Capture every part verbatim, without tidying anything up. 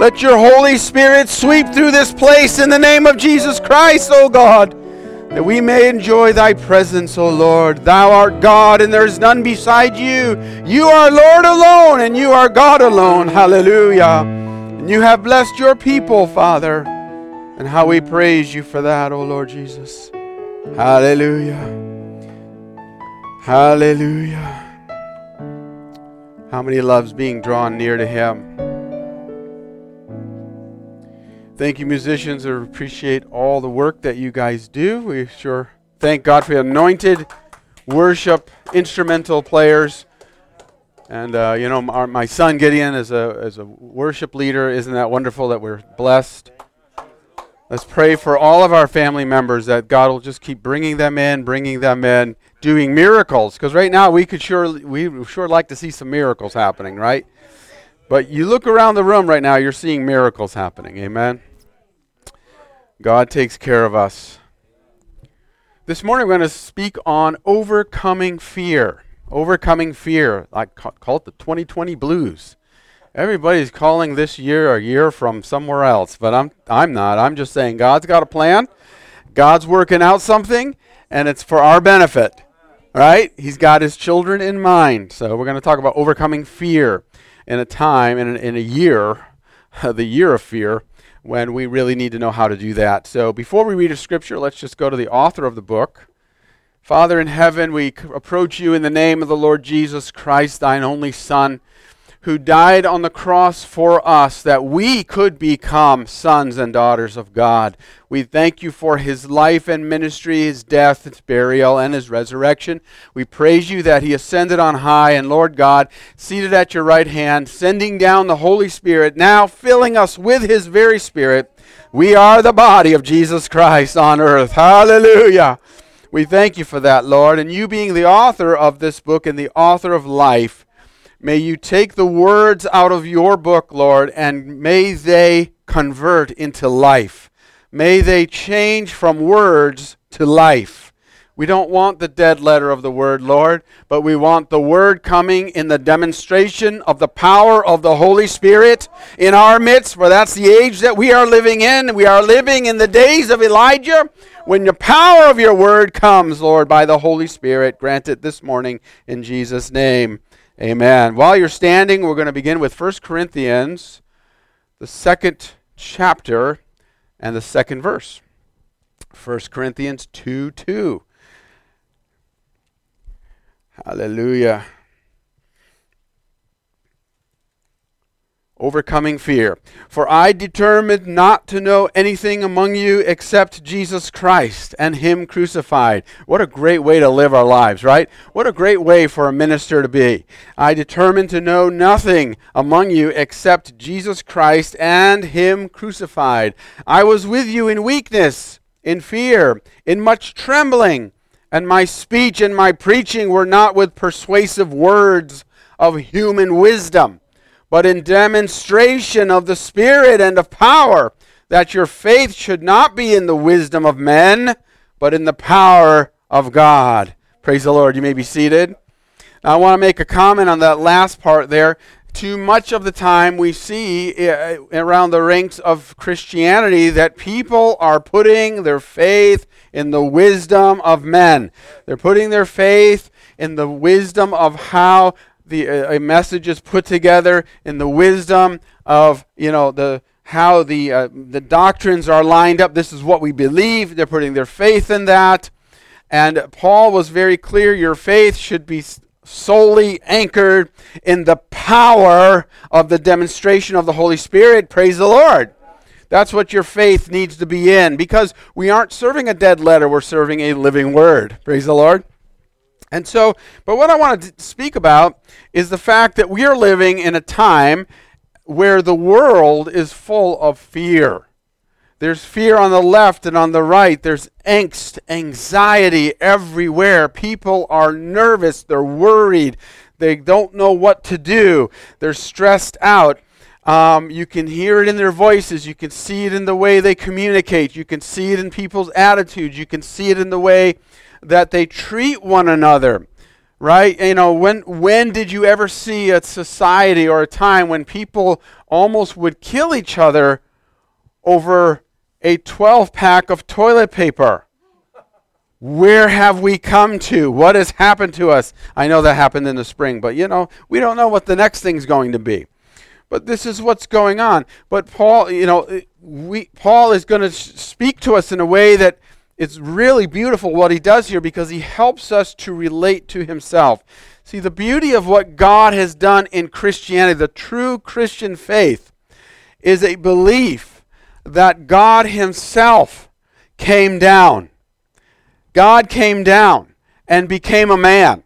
Let your Holy Spirit sweep through this place in the name of Jesus Christ, O God, that we may enjoy thy presence, O Lord. Thou art God, and there is none beside you. You are Lord alone, and you are God alone. Hallelujah. And you have blessed your people, Father, and how we praise you for that, O Lord Jesus. Hallelujah. Hallelujah. How many loves being drawn near to him? Thank you, musicians. I appreciate all the work that you guys do. We sure thank God for the anointed worship instrumental players. And, uh, you know, our, my son Gideon is a, is a worship leader. Isn't that wonderful that we're blessed? Let's pray for all of our family members that God will just keep bringing them in, bringing them in, doing miracles. Because right now we could sure, we would sure like to see some miracles happening, right? But you look around the room right now, you're seeing miracles happening. Amen? God takes care of us. This morning we're going to speak on overcoming fear. Overcoming fear. I call it the twenty twenty blues. Everybody's calling this year a year from somewhere else, but I'm I'm not. I'm just saying God's got a plan. God's working out something, and it's for our benefit. Right? He's got his children in mind. So we're going to talk about overcoming fear in a time, in a, in a year, the year of fear, when we really need to know how to do that. So before we read a scripture, let's just go to the author of the book. Father in heaven, we c- approach you in the name of the Lord Jesus Christ, thine only Son, who died on the cross for us that we could become sons and daughters of God. We thank you for his life and ministry, his death, his burial, and his resurrection. We praise you that he ascended on high, and Lord God, seated at your right hand, sending down the Holy Spirit, now filling us with his very Spirit. We are the body of Jesus Christ on earth. Hallelujah. We thank you for that, Lord. And you being the author of this book and the author of life, may you take the words out of your book, Lord, and may they convert into life. May they change from words to life. We don't want the dead letter of the word, Lord, but we want the word coming in the demonstration of the power of the Holy Spirit in our midst, for that's the age that we are living in. We are living in the days of Elijah, when the power of your word comes, Lord, by the Holy Spirit. Grant it this morning in Jesus' name. Amen. While you're standing, we're going to begin with First Corinthians, the second chapter and the second verse. First Corinthians two two. Hallelujah. Overcoming fear. For I determined not to know anything among you except Jesus Christ and him crucified. What a great way to live our lives, right? What a great way for a minister to be. I determined to know nothing among you except Jesus Christ and him crucified. I was with you in weakness, in fear, in much trembling, and my speech and my preaching were not with persuasive words of human wisdom, but in demonstration of the Spirit and of power, that your faith should not be in the wisdom of men, but in the power of God. Praise the Lord. You may be seated. Now, I want to make a comment on that last part there. Too much of the time we see uh, around the ranks of Christianity that people are putting their faith in the wisdom of men. They're putting their faith in the wisdom of how the uh, a message is put together, in the wisdom of, you know, the how the uh, the doctrines are lined up. This is what we believe. They're putting their faith in that. And Paul was very clear, your faith should be solely anchored in the power of the demonstration of the Holy Spirit. Praise the Lord. That's what your faith needs to be in, because we aren't serving a dead letter, we're serving a living word. Praise the Lord. And so, but what I want to speak about is the fact that we are living in a time where the world is full of fear. There's fear on the left and on the right. There's angst, anxiety everywhere. People are nervous. They're worried. They don't know what to do. They're stressed out. Um, you can hear it in their voices. You can see it in the way they communicate. You can see it in people's attitudes. You can see it in the way that they treat one another. right? You know, when when did you ever see a society or a time when people almost would kill each other over a twelve pack of toilet paper? Where have we come to? What has happened to us? I know that happened in the spring, but you know, we don't know what the next thing's going to be. But this is what's going on. But Paul, you know, we Paul is going to speak to us in a way that it's really beautiful what he does here, because he helps us to relate to himself. See, the beauty of what God has done in Christianity, the true Christian faith, is a belief that God himself came down. God came down and became a man.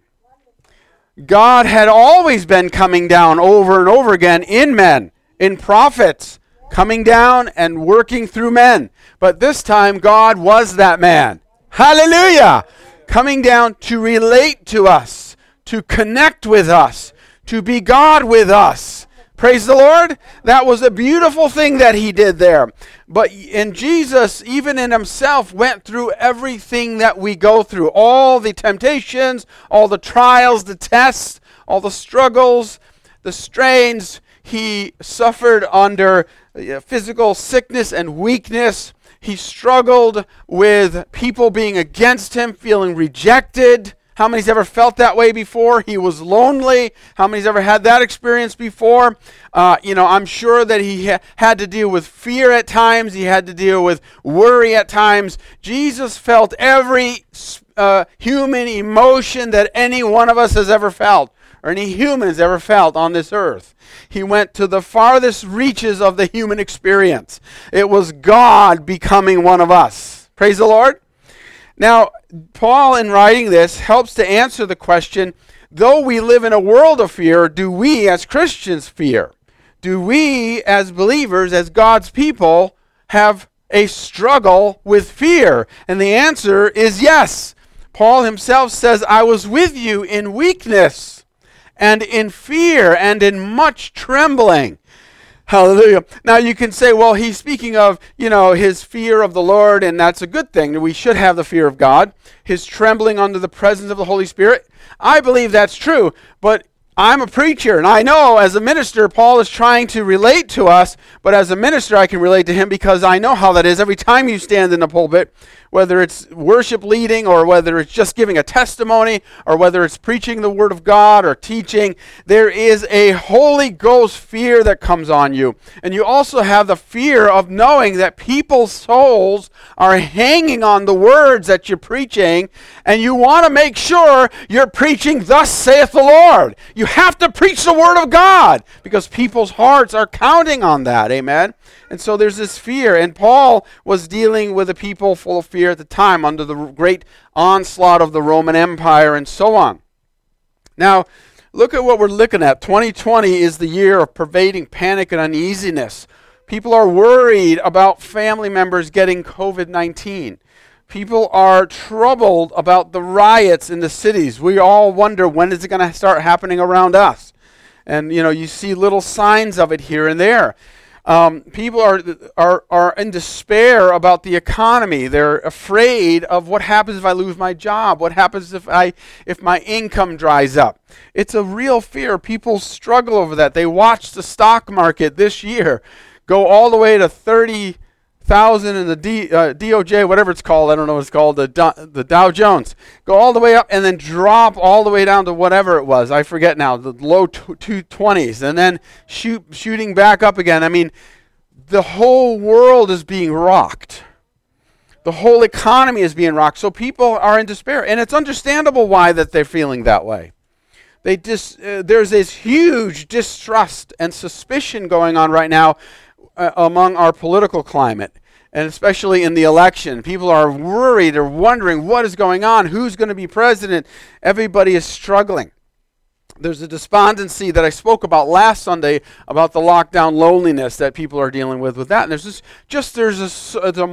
God had always been coming down over and over again in men, in prophets, coming down and working through men. But this time, God was that man. Hallelujah! Coming down to relate to us, to connect with us, to be God with us. Praise the Lord. That was a beautiful thing that he did there. But in Jesus, even in himself, went through everything that we go through. All the temptations, all the trials, the tests, all the struggles, the strains. He suffered under physical sickness and weakness. He struggled with people being against him, feeling rejected. How many's ever felt that way before? He was lonely. How many's ever had that experience before? Uh, you know, I'm sure that he ha- had to deal with fear at times. He had to deal with worry at times. Jesus felt every uh, human emotion that any one of us has ever felt, or any human has ever felt on this earth. He went to the farthest reaches of the human experience. It was God becoming one of us. Praise the Lord. Now, Paul, in writing this, helps to answer the question, though we live in a world of fear, do we as Christians fear? Do we as believers, as God's people, have a struggle with fear? And the answer is yes. Paul himself says, I was with you in weakness and in fear and in much trembling. Hallelujah. Now you can say, well, he's speaking of, you know, his fear of the Lord, and that's a good thing. We should have the fear of God. His trembling under the presence of the Holy Spirit. I believe that's true, but I'm a preacher, and I know as a minister, Paul is trying to relate to us, but as a minister, I can relate to him because I know how that is. Every time you stand in the pulpit, whether it's worship leading or whether it's just giving a testimony or whether it's preaching the Word of God or teaching, there is a Holy Ghost fear that comes on you. And you also have the fear of knowing that people's souls are hanging on the words that you're preaching, and you want to make sure you're preaching, thus saith the Lord. You have to preach the Word of God because people's hearts are counting on that. Amen? And so there's this fear. And Paul was dealing with a people full of fear at the time under the great onslaught of the Roman Empire and so on. Now, look at what we're looking at. twenty twenty is the year of pervading panic and uneasiness. People are worried about family members getting covid nineteen. People are troubled about the riots in the cities. We all wonder, when is it going to start happening around us? And, you know, you see little signs of it here and there. Um, people are, are, are in despair about the economy. They're afraid of what happens if I lose my job. What happens if I if my income dries up? It's a real fear. People struggle over that. They watch the stock market this year go all the way to thirty thousand in the D, uh, D O J, whatever it's called, I don't know what it's called, the, Do, the Dow Jones, go all the way up and then drop all the way down to whatever it was, I forget now, the low two twenties, and then shoot, shooting back up again. I mean, the whole world is being rocked. The whole economy is being rocked, so people are in despair, and it's understandable why that they're feeling that way. They dis, uh, there's this huge distrust and suspicion going on right now Uh, among our political climate, and especially in the election. People are worried or wondering what is going on, who's going to be president. Everybody is struggling. There's a despondency that I spoke about last Sunday about the lockdown loneliness that people are dealing with with that. And there's this, just there's a, a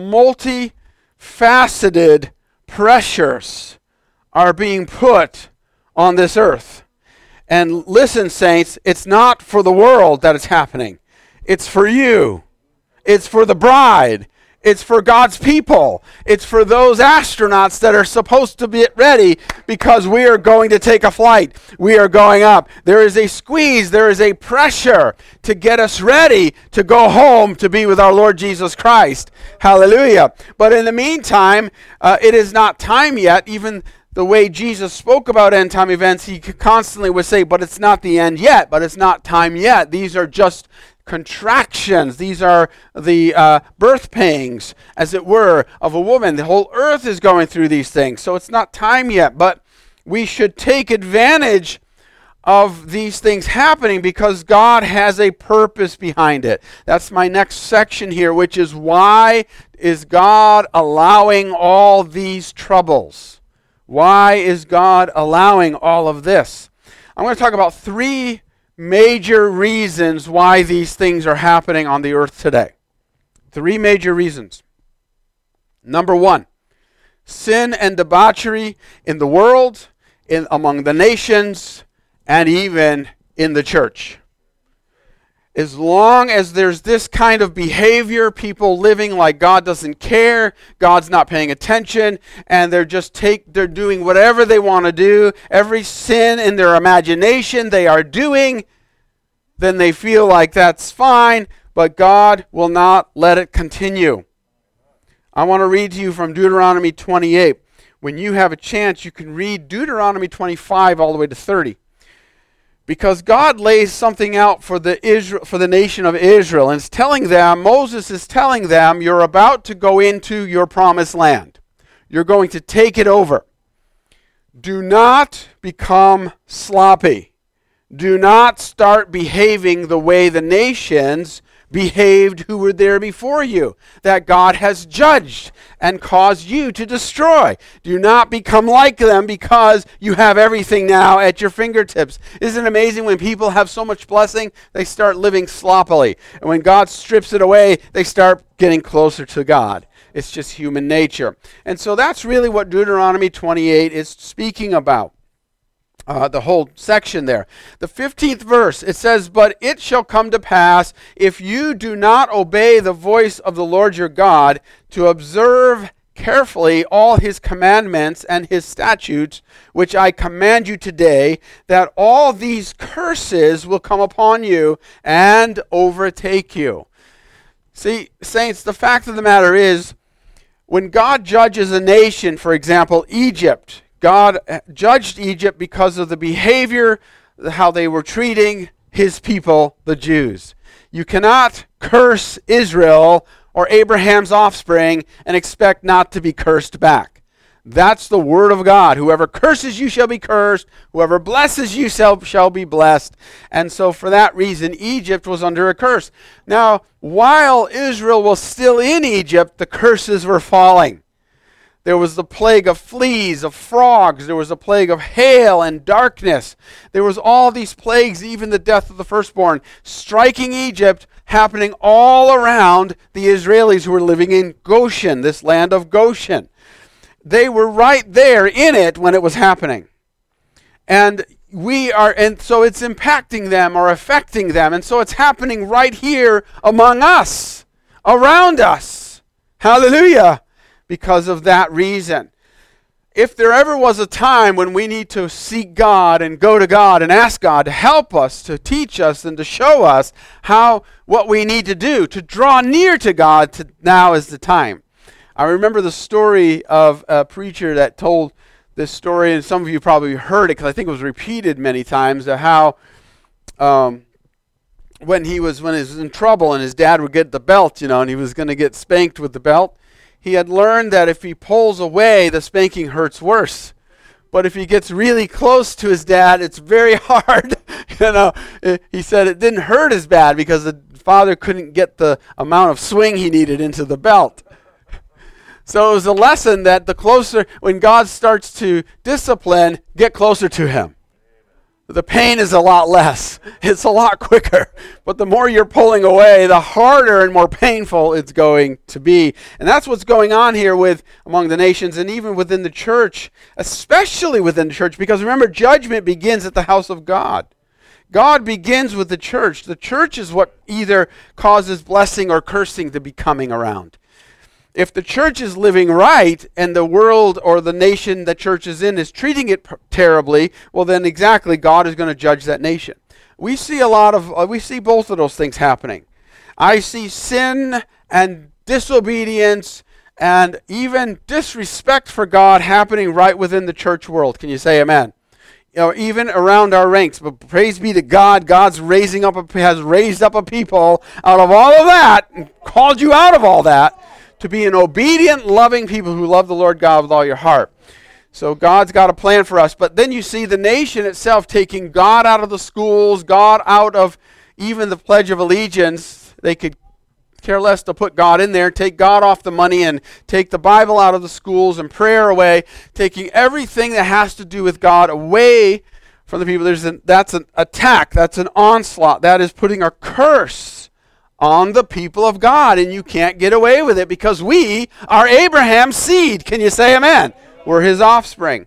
multi-faceted pressures are being put on this earth. And listen, saints, it's not for the world that it's happening. It's for you. It's for the bride. It's for God's people. It's for those astronauts that are supposed to get ready because we are going to take a flight. We are going up. There is a squeeze. There is a pressure to get us ready to go home to be with our Lord Jesus Christ. Hallelujah. But in the meantime, uh, it is not time yet. Even the way Jesus spoke about end time events, he constantly would say, but it's not the end yet, but it's not time yet. These are just contractions. These are the uh, birth pangs, as it were, of a woman. The whole earth is going through these things. So it's not time yet, but we should take advantage of these things happening because God has a purpose behind it. That's my next section here, which is why is God allowing all these troubles? Why is God allowing all of this? I'm going to talk about three major reasons why these things are happening on the earth today. Three major reasons. Number one, sin and debauchery in the world, in among the nations, and even in the church. As long as there's this kind of behavior, people living like God doesn't care, God's not paying attention, and they're just take they're doing whatever they want to do, every sin in their imagination they are doing, then they feel like that's fine, but God will not let it continue. I want to read to you from Deuteronomy twenty-eight. When you have a chance, you can read Deuteronomy twenty-five all the way to thirty. Because God lays something out for the Israel, for the nation of Israel, and it's telling them, Moses is telling them, you're about to go into your promised land. You're going to take it over. Do not become sloppy. Do not start behaving the way the nations behaved who were there before you, that God has judged and caused you to destroy. Do not become like them because you have everything now at your fingertips. Isn't it amazing when people have so much blessing, they start living sloppily. And when God strips it away, they start getting closer to God. It's just human nature. And so that's really what Deuteronomy twenty-eight is speaking about. Uh, the whole section there. The fifteenth verse, it says, but it shall come to pass, if you do not obey the voice of the Lord your God, to observe carefully all his commandments and his statutes, which I command you today, that all these curses will come upon you and overtake you. See, saints, the fact of the matter is, when God judges a nation, for example, Egypt, God judged Egypt because of the behavior, how they were treating his people, the Jews. You cannot curse Israel or Abraham's offspring and expect not to be cursed back. That's the word of God. Whoever curses you shall be cursed. Whoever blesses you shall, shall be blessed. And so for that reason, Egypt was under a curse. Now, while Israel was still in Egypt, the curses were falling. There was the plague of fleas, of frogs. There was a plague of hail and darkness. There was all these plagues, even the death of the firstborn, striking Egypt, happening all around the Israelis who were living in Goshen, this land of Goshen. They were right there in it when it was happening. And we are, and so it's impacting them or affecting them. And so it's happening right here among us, around us. Hallelujah. Because of that reason. If there ever was a time when we need to seek God and go to God and ask God to help us, to teach us and to show us how, what we need to do, to draw near to God, to, now is the time. I remember the story of a preacher that told this story, and some of you probably heard it because I think it was repeated many times, of how um, when he was when he was in trouble and his dad would get the belt, you know, and he was going to get spanked with the belt. He had learned that if he pulls away, the spanking hurts worse. But if he gets really close to his dad, it's very hard. you know, he said it didn't hurt as bad because the father couldn't get the amount of swing he needed into the belt. So it was a lesson that the closer, when God starts to discipline, get closer to him. The pain is a lot less. It's a lot quicker. But the more you're pulling away, the harder and more painful it's going to be. And that's what's going on here with among the nations and even within the church, especially within the church, because remember, judgment begins at the house of God. God begins with the church. The church is what either causes blessing or cursing to be coming around. If the church is living right and the world or the nation the church is in is treating it p- terribly, well then exactly God is going to judge that nation. We see a lot of, uh, we see both of those things happening. I see sin and disobedience and even disrespect for God happening right within the church world. Can you say amen? You know, even around our ranks. But praise be to God, God's raising up a, has raised up a people out of all of that and called you out of all that to be an obedient, loving people who love the Lord God with all your heart. So God's got a plan for us. But then you see the nation itself taking God out of the schools, God out of even the Pledge of Allegiance. They could care less to put God in there, take God off the money and take the Bible out of the schools and prayer away, taking everything that has to do with God away from the people. There's an, that's an attack. That's an onslaught. That is putting a curse on the people of God, and you can't get away with it because we are Abraham's seed. Can you say amen? We're his offspring.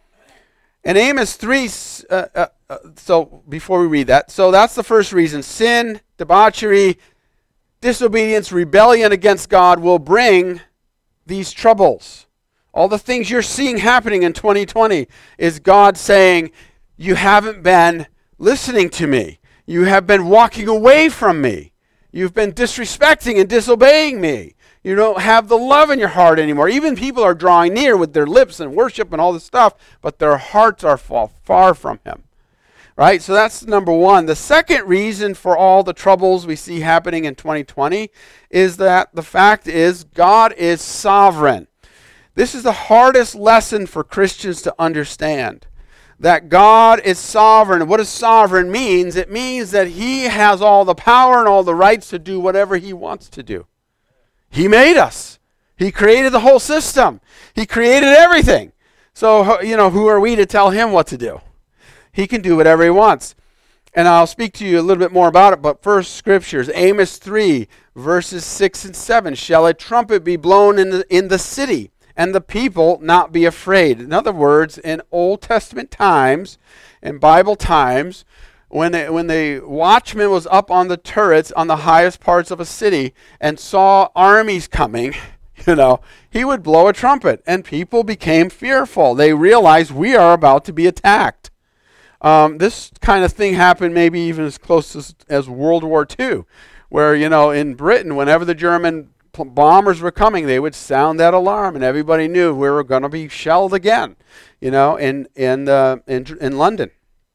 And Amos three, uh, uh, uh, so before we read that, so that's the first reason. Sin, debauchery, disobedience, rebellion against God will bring these troubles. All the things you're seeing happening in twenty twenty is God saying, you haven't been listening to me. You have been walking away from me. You've been disrespecting and disobeying me. You don't have the love in your heart anymore. Even people are drawing near with their lips and worship and all this stuff, but their hearts are far, far from him. Right? So that's number one. The second reason for all the troubles we see happening in twenty twenty is that the fact is God is sovereign. This is the hardest lesson for Christians to understand. That God is sovereign. What does sovereign means? It means that he has all the power and all the rights to do whatever he wants to do. He made us. He created the whole system. He created everything. So, you know, who are we to tell him what to do? He can do whatever he wants. And I'll speak to you a little bit more about it, but first scriptures. Amos three, verses six and seven. Shall a trumpet be blown in the, in the city, and the people not be afraid? In other words, in Old Testament times, in Bible times, when they, when the watchman was up on the turrets on the highest parts of a city and saw armies coming, you know, he would blow a trumpet, and people became fearful. They realized we are about to be attacked. Um, this kind of thing happened maybe even as close as, as World War Two, where, you know, in Britain, whenever the German bombers were coming, they would sound that alarm, and everybody knew we were going to be shelled again, you know, in in, uh, in in London.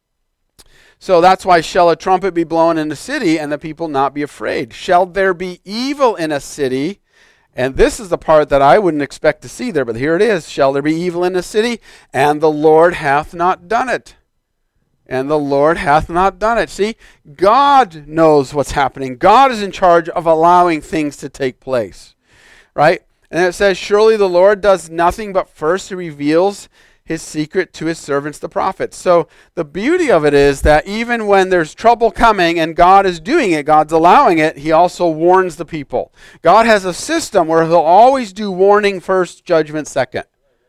So that's why shall a trumpet be blown in the city, and the people not be afraid? Shall there be evil in a city? And this is the part that I wouldn't expect to see there, but here it is. Shall there be evil in a city? And the Lord hath not done it. And the Lord hath not done it. See, God knows what's happening. God is in charge of allowing things to take place, right? And it says, surely the Lord does nothing but first he reveals his secret to his servants, the prophets. So the beauty of it is that even when there's trouble coming and God is doing it, God's allowing it, he also warns the people. God has a system where he'll always do warning first, judgment second.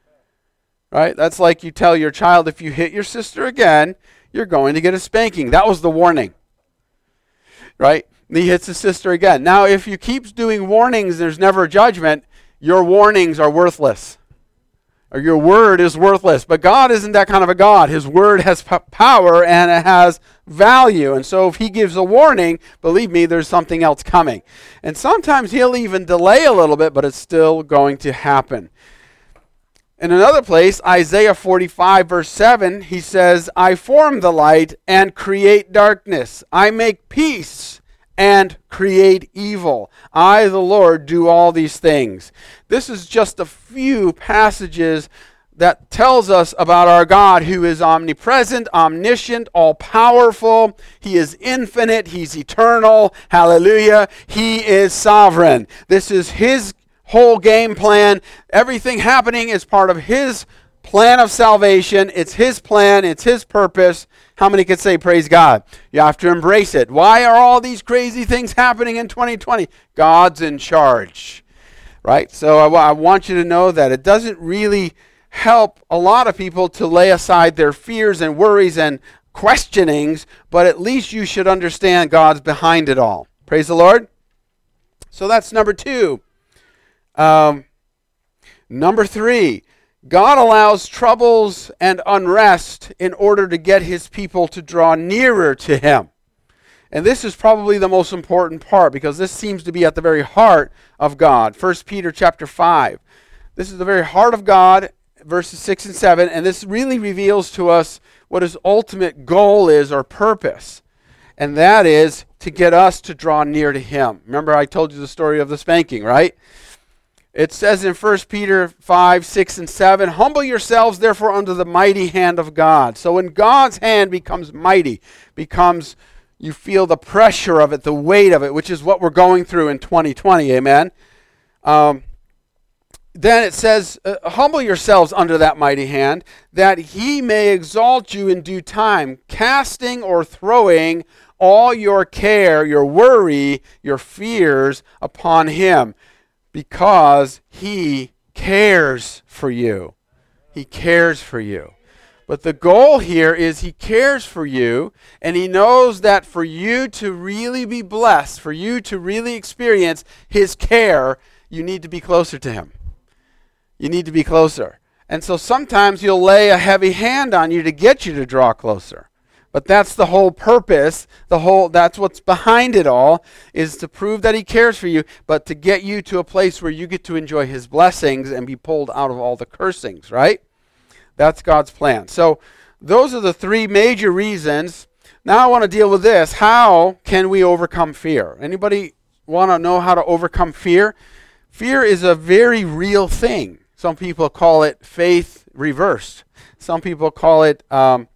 Right? That's like you tell your child, if you hit your sister again, you're going to get a spanking. That was the warning. Right? And he hits his sister again. Now, if you keep doing warnings, there's never a judgment, your warnings are worthless. Or your word is worthless. But God isn't that kind of a God. His word has p- power and it has value. And so if he gives a warning, believe me, there's something else coming. And sometimes he'll even delay a little bit, but it's still going to happen. In another place, Isaiah forty-five, verse seven, he says, I form the light and create darkness. I make peace and create evil. I, the Lord, do all these things. This is just a few passages that tells us about our God, who is omnipresent, omniscient, all-powerful. He is infinite. He's eternal. Hallelujah. He is sovereign. This is his whole game plan. Everything happening is part of his plan of salvation. It's his plan. It's his purpose. How many could say praise God? You have to embrace it. Why are all these crazy things happening in twenty twenty? God's in charge, right? So I, I want you to know that it doesn't really help a lot of people to lay aside their fears and worries and questionings, but at least you should understand God's behind it all. Praise the Lord. So that's number two. Um, number three, God allows troubles and unrest in order to get his people to draw nearer to him. And this is probably the most important part, because this seems to be at the very heart of God. First Peter chapter five. This is the very heart of God, verses six and seven, and this really reveals to us what his ultimate goal is, or purpose. And that is to get us to draw near to him. Remember I told you the story of the spanking, right? It says in First Peter five, six, and seven, humble yourselves therefore under the mighty hand of God. So when God's hand becomes mighty, becomes, you feel the pressure of it, the weight of it, which is what we're going through in twenty twenty, amen? Um, then it says, uh, humble yourselves under that mighty hand, that he may exalt you in due time, casting or throwing all your care, your worry, your fears upon him, because he cares for you. He cares for you. But the goal here is he cares for you, and he knows that for you to really be blessed, for you to really experience his care, you need to be closer to him. You need to be closer. And so sometimes he'll lay a heavy hand on you to get you to draw closer. But that's the whole purpose, the whole that's what's behind it all, is to prove that he cares for you, but to get you to a place where you get to enjoy his blessings and be pulled out of all the cursings, right? That's God's plan. So those are the three major reasons. Now I want to deal with this. How can we overcome fear? Anybody want to know how to overcome fear? Fear is a very real thing. Some people call it faith reversed. Some people call it, um,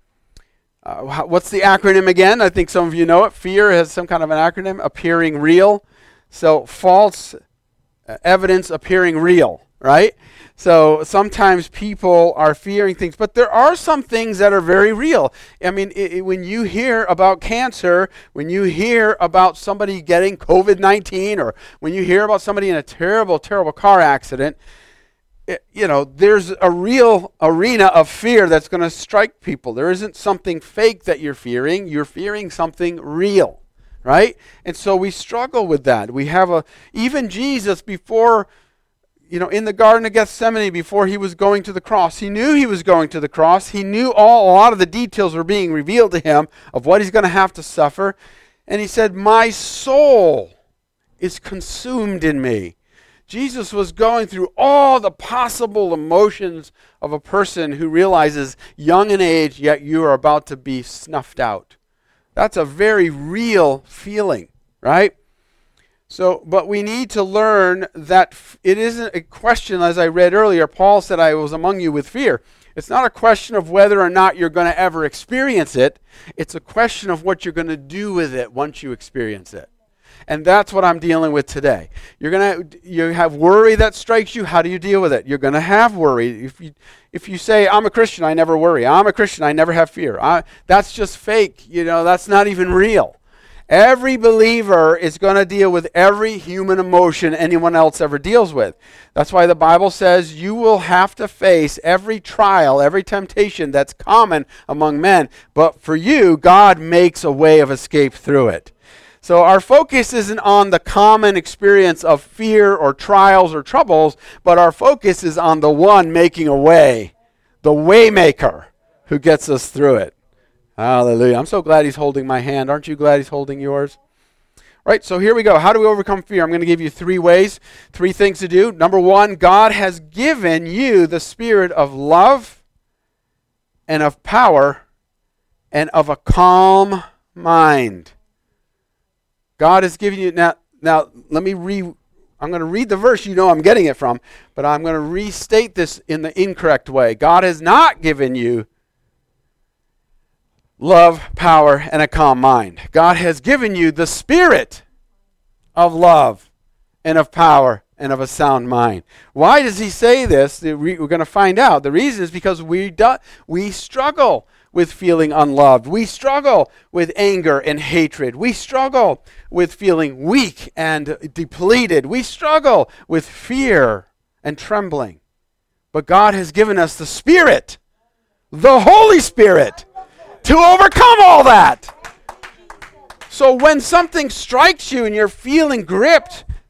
uh, what's the acronym again? I think some of you know it. Fear has some kind of an acronym, appearing real. So false evidence appearing real, right? So sometimes people are fearing things, but there are some things that are very real. I mean, it, it, when you hear about cancer, when you hear about somebody getting covid nineteen, or when you hear about somebody in a terrible, terrible car accident, it, you know, there's a real arena of fear that's going to strike people. There isn't something fake that you're fearing. You're fearing something real, right? And so we struggle with that. We have a, even Jesus before, you know, in the Garden of Gethsemane, before he was going to the cross, he knew he was going to the cross. He knew all, a lot of the details were being revealed to him of what he's going to have to suffer. And he said, my soul is consumed in me. Jesus was going through all the possible emotions of a person who realizes, young in age, yet you are about to be snuffed out. That's a very real feeling, right? So, but we need to learn that f- it isn't a question, as I read earlier, Paul said, I was among you with fear. It's not a question of whether or not you're going to ever experience it. It's a question of what you're going to do with it once you experience it. And that's what I'm dealing with today. You're going to you have worry that strikes you. How do you deal with it? You're going to have worry. If you if you say, I'm a Christian, I never worry. I'm a Christian, I never have fear. I, that's just fake. You know, that's not even real. Every believer is going to deal with every human emotion anyone else ever deals with. That's why the Bible says you will have to face every trial, every temptation that's common among men. But for you, God makes a way of escape through it. So our focus isn't on the common experience of fear or trials or troubles, but our focus is on the one making a way, the way maker who gets us through it. Hallelujah. I'm so glad he's holding my hand. Aren't you glad he's holding yours? Right, so here we go. How do we overcome fear? I'm going to give you three ways, three things to do. Number one, God has given you the spirit of love and of power and of a calm mind. God has given you, now, now let me re, I'm going to read the verse you know I'm getting it from, but I'm going to restate this in the incorrect way. God has not given you love, power, and a calm mind. God has given you the spirit of love and of power and of a sound mind. Why does he say this? We're going to find out. The reason is because we do, we struggle with feeling unloved. We struggle with anger and hatred. We struggle with feeling weak and depleted. We struggle with fear and trembling. But God has given us the Spirit, the Holy Spirit, to overcome all that. So when something strikes you and you're feeling gripped,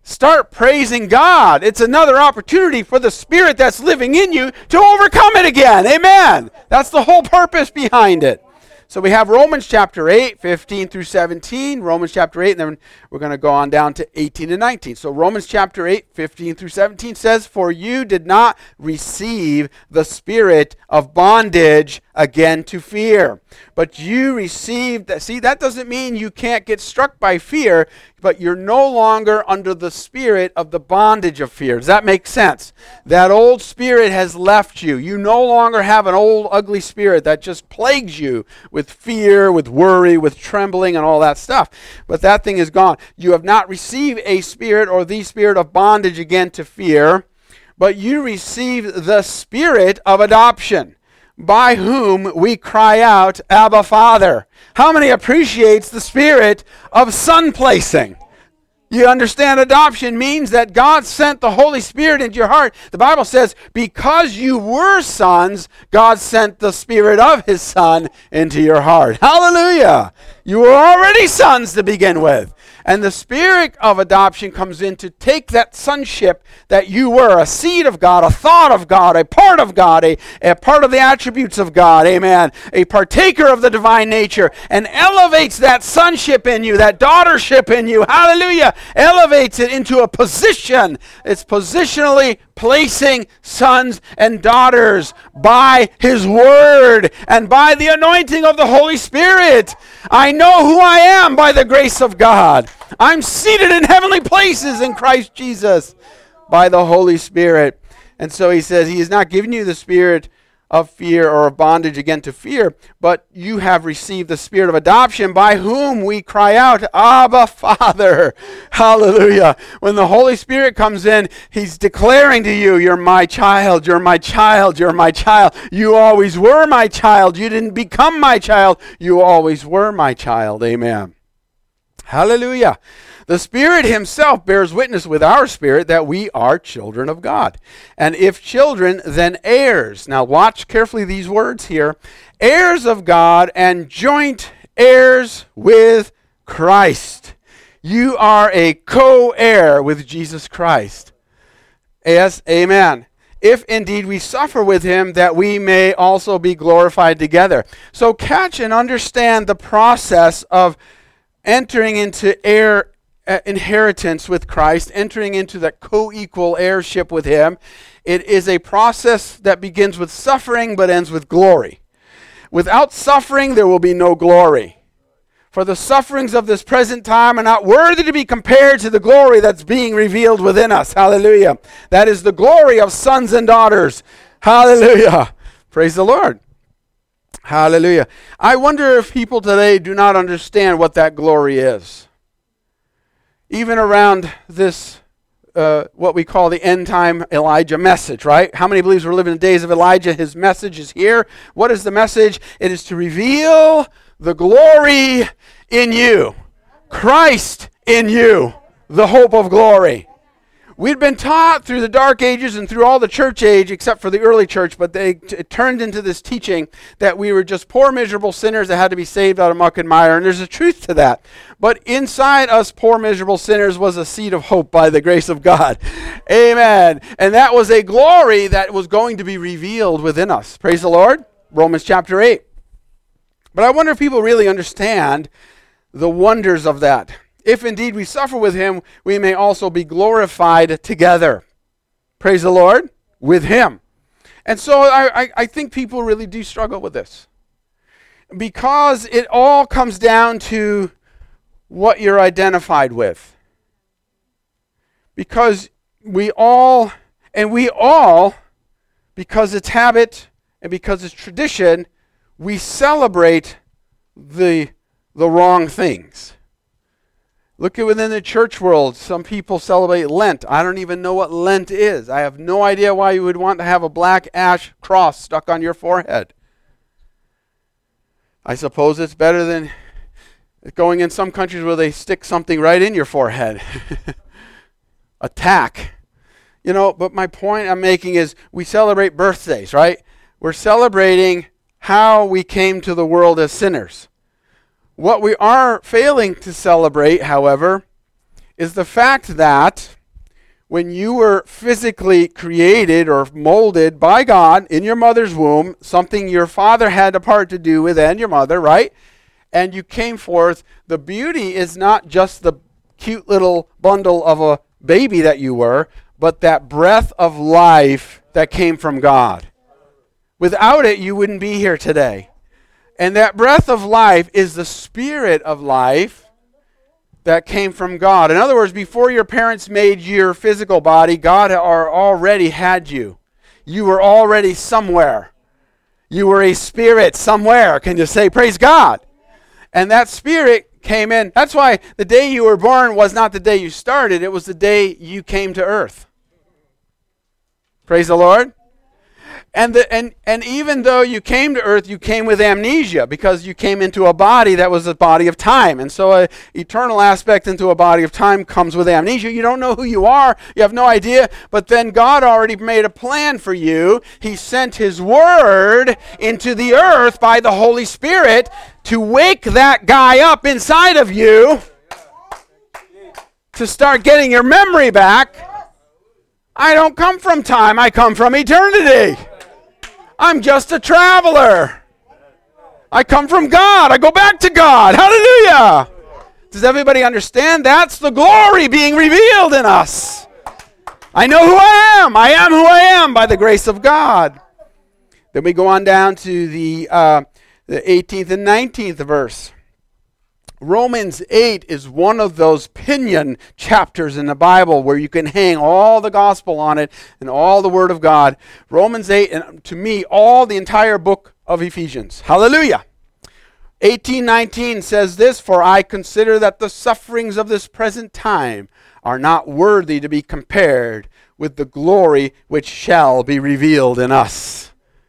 Start praising God. It's another opportunity for the Spirit that's living in you to overcome it again. Amen. That's the whole purpose behind it. So we have Romans chapter eight, fifteen through seventeen. Romans chapter eight, and then we're going to go on down to eighteen and nineteen. So Romans chapter eight, fifteen through seventeen says, "For you did not receive the spirit of bondage again to fear, but you received," that. See, that doesn't mean you can't get struck by fear, but you're no longer under the spirit of the bondage of fear. Does that make sense? That old spirit has left you. You no longer have an old ugly spirit that just plagues you with fear, with worry, with trembling, and all that stuff. But that thing is gone. You have not received a spirit or the spirit of bondage again to fear, but you received the spirit of adoption, by whom we cry out, Abba, Father. How many appreciates the spirit of son placing? You understand, adoption means that God sent the Holy Spirit into your heart. The Bible says, because you were sons, God sent the Spirit of His Son into your heart. Hallelujah! You were already sons to begin with. And the spirit of adoption comes in to take that sonship that you were, a seed of God, a thought of God, a part of God, a, a part of the attributes of God, amen, a partaker of the divine nature, and elevates that sonship in you, that daughtership in you, hallelujah, elevates it into a position. It's positionally placing sons and daughters by His Word and by the anointing of the Holy Spirit. I know who I am by the grace of God. I'm seated in heavenly places in Christ Jesus by the Holy Spirit. And so he says, He has not given you the spirit of fear or of bondage again to fear, but you have received the spirit of adoption, by whom we cry out, Abba, Father. Hallelujah. When the Holy Spirit comes in, He's declaring to you, you're my child, you're my child, you're my child. You always were my child. You didn't become my child. You always were my child. Amen. Hallelujah. The Spirit Himself bears witness with our spirit that we are children of God. And if children, then heirs. Now watch carefully these words here. Heirs of God and joint heirs with Christ. You are a co-heir with Jesus Christ. Yes, amen. If indeed we suffer with Him, that we may also be glorified together. So catch and understand the process of entering into heir uh, inheritance with Christ, entering into that co-equal heirship with Him. It is a process that begins with suffering but ends with glory. Without suffering, there will be no glory. For the sufferings of this present time are not worthy to be compared to the glory that's being revealed within us. Hallelujah. That is the glory of sons and daughters. Hallelujah. Praise the Lord. Hallelujah. I wonder if people today do not understand what that glory is. Even around this, uh, what we call the end time Elijah message, right? How many believes we're living in the days of Elijah? His message is here. What is the message? It is to reveal the glory in you. Christ in you, the hope of glory. We'd been taught through the dark ages and through all the church age, except for the early church, but they t- it turned into this teaching that we were just poor, miserable sinners that had to be saved out of muck and mire, and there's a truth to that. But inside us poor, miserable sinners was a seed of hope by the grace of God. Amen. And that was a glory that was going to be revealed within us. Praise the Lord. Romans chapter eight. But I wonder if people really understand the wonders of that. If indeed we suffer with Him, we may also be glorified together. Praise the Lord, with Him. And so I, I, I think people really do struggle with this. Because it all comes down to what you're identified with. Because we all, and we all, because it's habit and because it's tradition, we celebrate the, the wrong things. Look at within the church world, some people celebrate Lent. I don't even know what Lent is. I have no idea why you would want to have a black ash cross stuck on your forehead. I suppose it's better than going in some countries where they stick something right in your forehead. A tack. You know, but my point I'm making is we celebrate birthdays, right? We're celebrating how we came to the world as sinners. What we are failing to celebrate, however, is the fact that when you were physically created or molded by God in your mother's womb, something your father had a part to do with and your mother, right? And you came forth, the beauty is not just the cute little bundle of a baby that you were, but that breath of life that came from God. Without it, you wouldn't be here today. And that breath of life is the spirit of life that came from God. In other words, before your parents made your physical body, God are already had you. You were already somewhere. You were a spirit somewhere. Can you say, praise God? And that spirit came in. That's why the day you were born was not the day you started. It was the day you came to earth. Praise the Lord. And, the, and, and even though you came to earth, you came with amnesia because you came into a body that was a body of time. And so an eternal aspect into a body of time comes with amnesia. You don't know who you are. You have no idea. But then God already made a plan for you. He sent His Word into the earth by the Holy Spirit to wake that guy up inside of you to start getting your memory back. I don't come from time. I come from eternity. I'm just a traveler. I come from God. I go back to God. Hallelujah. Does everybody understand? That's the glory being revealed in us. I know who I am. I am who I am by the grace of God. Then we go on down to the, uh, the eighteenth and nineteenth verse. Romans eight is one of those pinion chapters in the Bible where you can hang all the gospel on it and all the word of God. Romans eight, and to me, all the entire book of Ephesians. Hallelujah. eighteen nineteen says this, "For I consider that the sufferings of this present time are not worthy to be compared with the glory which shall be revealed in us."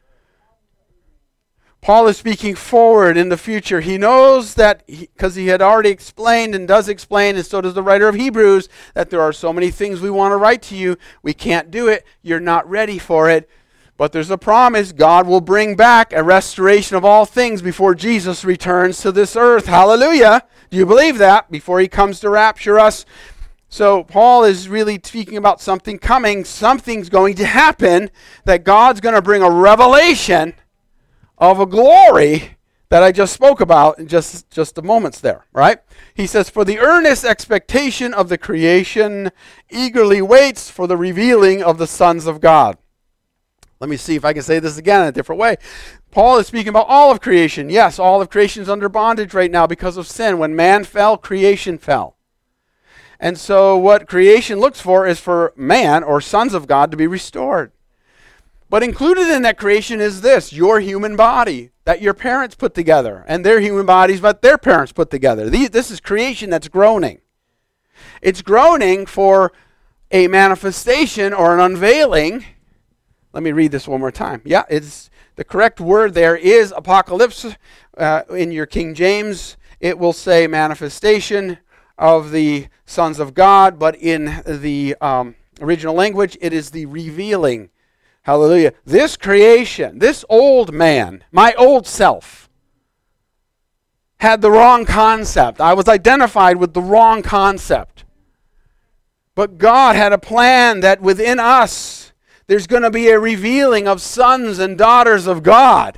Paul is speaking forward in the future. He knows that, because he, he had already explained and does explain, and so does the writer of Hebrews, that there are so many things we want to write to you. We can't do it. You're not ready for it. But there's a promise. God will bring back a restoration of all things before Jesus returns to this earth. Hallelujah. Do you believe that? Before He comes to rapture us. So Paul is really speaking about something coming. Something's going to happen, that God's going to bring a revelation of a glory that I just spoke about in just, just a moments there, right? He says, "For the earnest expectation of the creation eagerly waits for the revealing of the sons of God." Let me see if I can say this again in a different way. Paul is speaking about all of creation. Yes, all of creation is under bondage right now because of sin. When man fell, creation fell. And so what creation looks for is for man, or sons of God, to be restored. But included in that creation is this, your human body that your parents put together, and their human bodies but their parents put together. These, this is creation that's groaning. It's groaning for a manifestation or an unveiling. Let me read this one more time. Yeah, it's the correct word there is apocalypse. Uh, in your King James, it will say manifestation of the sons of God, but in the um, original language, it is the revealing. Hallelujah. This creation, this old man, my old self, had the wrong concept. I was identified with the wrong concept. But God had a plan that within us, there's going to be a revealing of sons and daughters of God.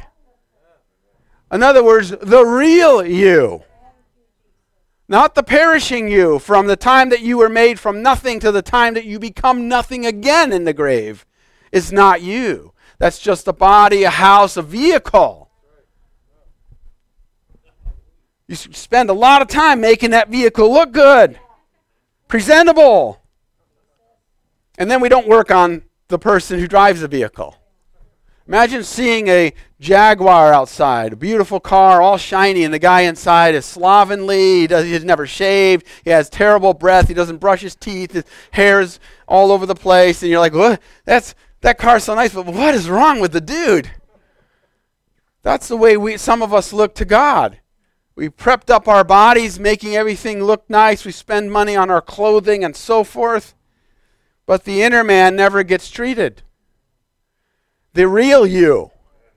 In other words, the real you. Not the perishing you from the time that you were made from nothing to the time that you become nothing again in the grave. Is not you. That's just a body, a house, a vehicle. You spend a lot of time making that vehicle look good, presentable. And then we don't work on the person who drives the vehicle. Imagine seeing a Jaguar outside, a beautiful car, all shiny, and the guy inside is slovenly, he does, he's never shaved, he has terrible breath, he doesn't brush his teeth, his hair's all over the place, and you're like, what? That's... That car's so nice, but what is wrong with the dude? That's the way we, some of us look to God. We prepped up our bodies, making everything look nice. We spend money on our clothing and so forth. But the inner man never gets treated. The real you.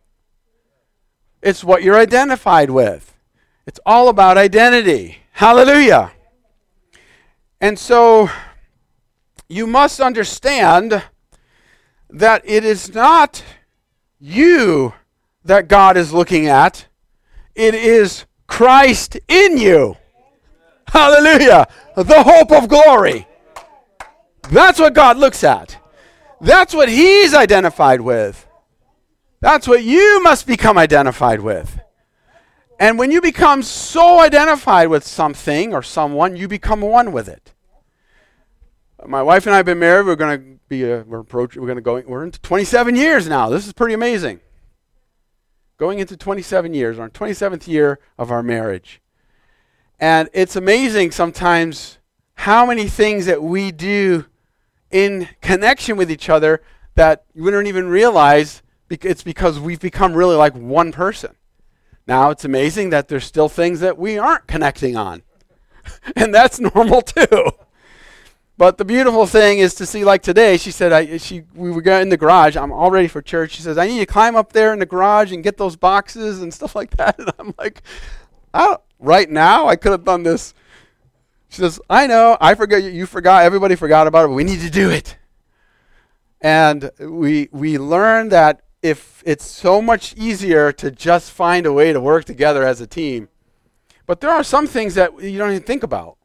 It's what you're identified with. It's all about identity. Hallelujah. And so you must understand that it is not you that God is looking at. It is Christ in you. Hallelujah. The hope of glory. That's what God looks at. That's what he's identified with. That's what you must become identified with. And when you become so identified with something or someone, you become one with it. My wife and I have been married. We're going to be a, we're approaching. We're going to go. We're into twenty-seven years now. This is pretty amazing. Going into twenty-seven years, our twenty-seventh year of our marriage. And it's amazing sometimes how many things that we do in connection with each other that we don't even realize it's because we've become really like one person. Now, it's amazing that there's still things that we aren't connecting on. And that's normal too. But the beautiful thing is to see, like today, she said, I, she, we were in the garage. I'm all ready for church. She says, I need you to climb up there in the garage and get those boxes and stuff like that. And I'm like, I don't, right now, I could have done this. She says, I know, I forgot, you forgot, everybody forgot about it, but we need to do it. And we we learned that if it's so much easier to just find a way to work together as a team. But there are some things that you don't even think about.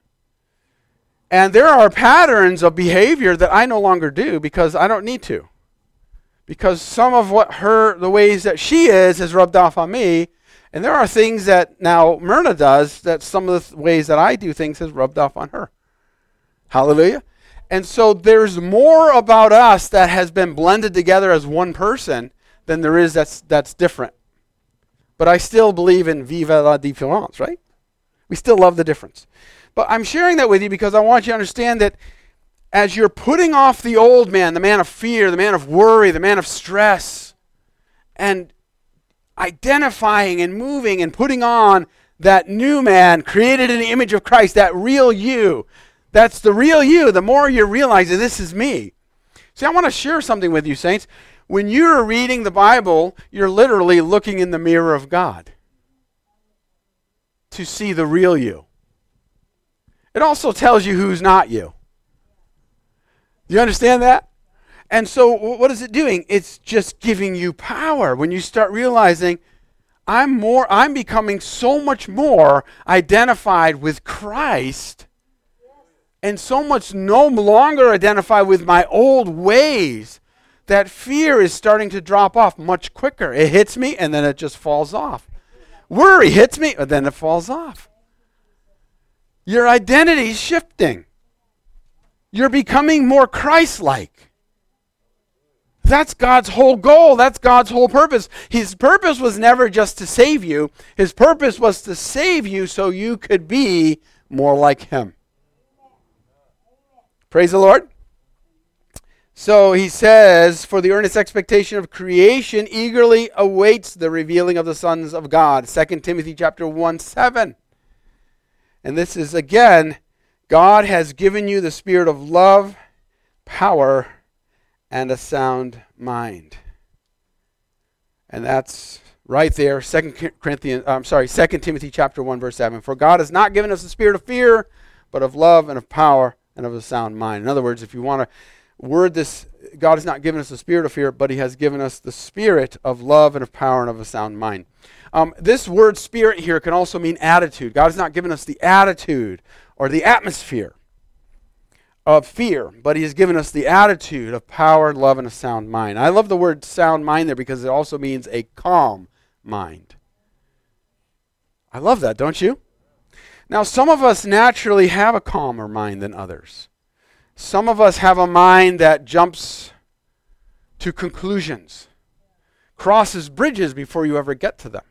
And there are patterns of behavior that I no longer do because I don't need to. Because some of what her, the ways that she is, has rubbed off on me. And there are things that now Myrna does that some of the th- ways that I do things has rubbed off on her. Hallelujah. And so there's more about us that has been blended together as one person than there is that's that's different. But I still believe in vive la différence, right? We still love the difference. But I'm sharing that with you because I want you to understand that as you're putting off the old man, the man of fear, the man of worry, the man of stress, and identifying and moving and putting on that new man created in the image of Christ, that real you, that's the real you, the more you realize that this is me. See, I want to share something with you, saints. When you're reading the Bible, you're literally looking in the mirror of God to see the real you. It also tells you who's not you. Do you understand that? And so what is it doing? It's just giving you power. When you start realizing, I'm more, I'm becoming so much more identified with Christ and so much no longer identified with my old ways that fear is starting to drop off much quicker. It hits me and then it just falls off. Worry hits me and then it falls off. Your identity is shifting. You're becoming more Christ-like. That's God's whole goal. That's God's whole purpose. His purpose was never just to save you. His purpose was to save you so you could be more like him. Praise the Lord. So he says, for the earnest expectation of creation eagerly awaits the revealing of the sons of God. Second Timothy chapter one, seven. And this is, again, God has given you the spirit of love, power, and a sound mind. And that's right there, Second Corinthians, I'm sorry, Second Timothy chapter one, verse seven. For God has not given us the spirit of fear, but of love and of power and of a sound mind. In other words, if you want to word this, God has not given us the spirit of fear, but he has given us the spirit of love and of power and of a sound mind. Um, this word spirit here can also mean attitude. God has not given us the attitude or the atmosphere of fear, but he has given us the attitude of power, love, and a sound mind. I love the word sound mind there because it also means a calm mind. I love that, don't you? Now, some of us naturally have a calmer mind than others. Some of us have a mind that jumps to conclusions, crosses bridges before you ever get to them.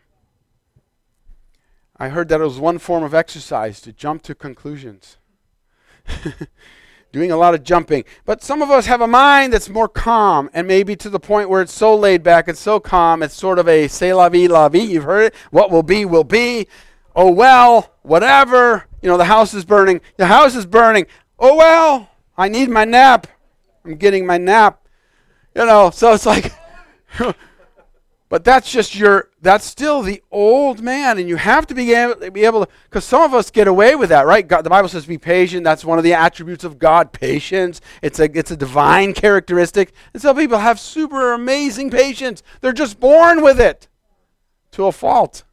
I heard that it was one form of exercise, to jump to conclusions. Doing a lot of jumping. But some of us have a mind that's more calm, and maybe to the point where it's so laid back, it's so calm, it's sort of a c'est la vie, la vie. You've heard it. What will be, will be. Oh, well, whatever. You know, the house is burning. The house is burning. Oh, well, I need my nap. I'm getting my nap. You know, so it's like, But that's just your, that's still the old man, and you have to be able, be able to, because some of us get away with that, right? God, the Bible says be patient. That's one of the attributes of God, patience. It's a, it's a divine characteristic. And some people have super amazing patience. They're just born with it to a fault.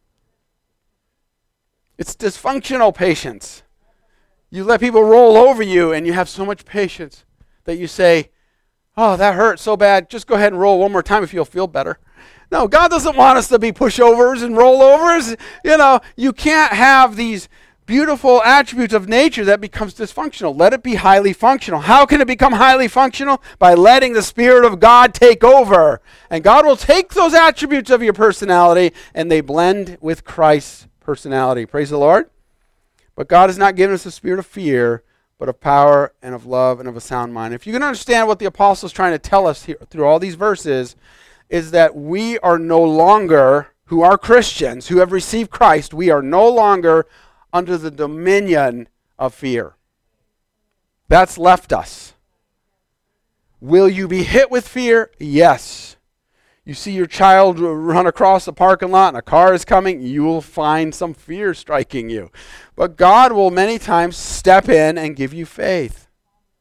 It's dysfunctional patience. You let people roll over you, and you have so much patience that you say, oh, that hurt so bad. Just go ahead and roll one more time if you'll feel better. No, God doesn't want us to be pushovers and rollovers. You know, you can't have these beautiful attributes of nature that becomes dysfunctional. Let it be highly functional. How can it become highly functional? By letting the Spirit of God take over. And God will take those attributes of your personality and they blend with Christ's personality. Praise the Lord. But God has not given us a spirit of fear, but of power and of love and of a sound mind. If you can understand what the apostle is trying to tell us here through all these verses, is that we are no longer, who are Christians, who have received Christ, we are no longer under the dominion of fear. That's left us. Will you be hit with fear? Yes. You see your child run across the parking lot and a car is coming, you will find some fear striking you. But God will many times step in and give you faith.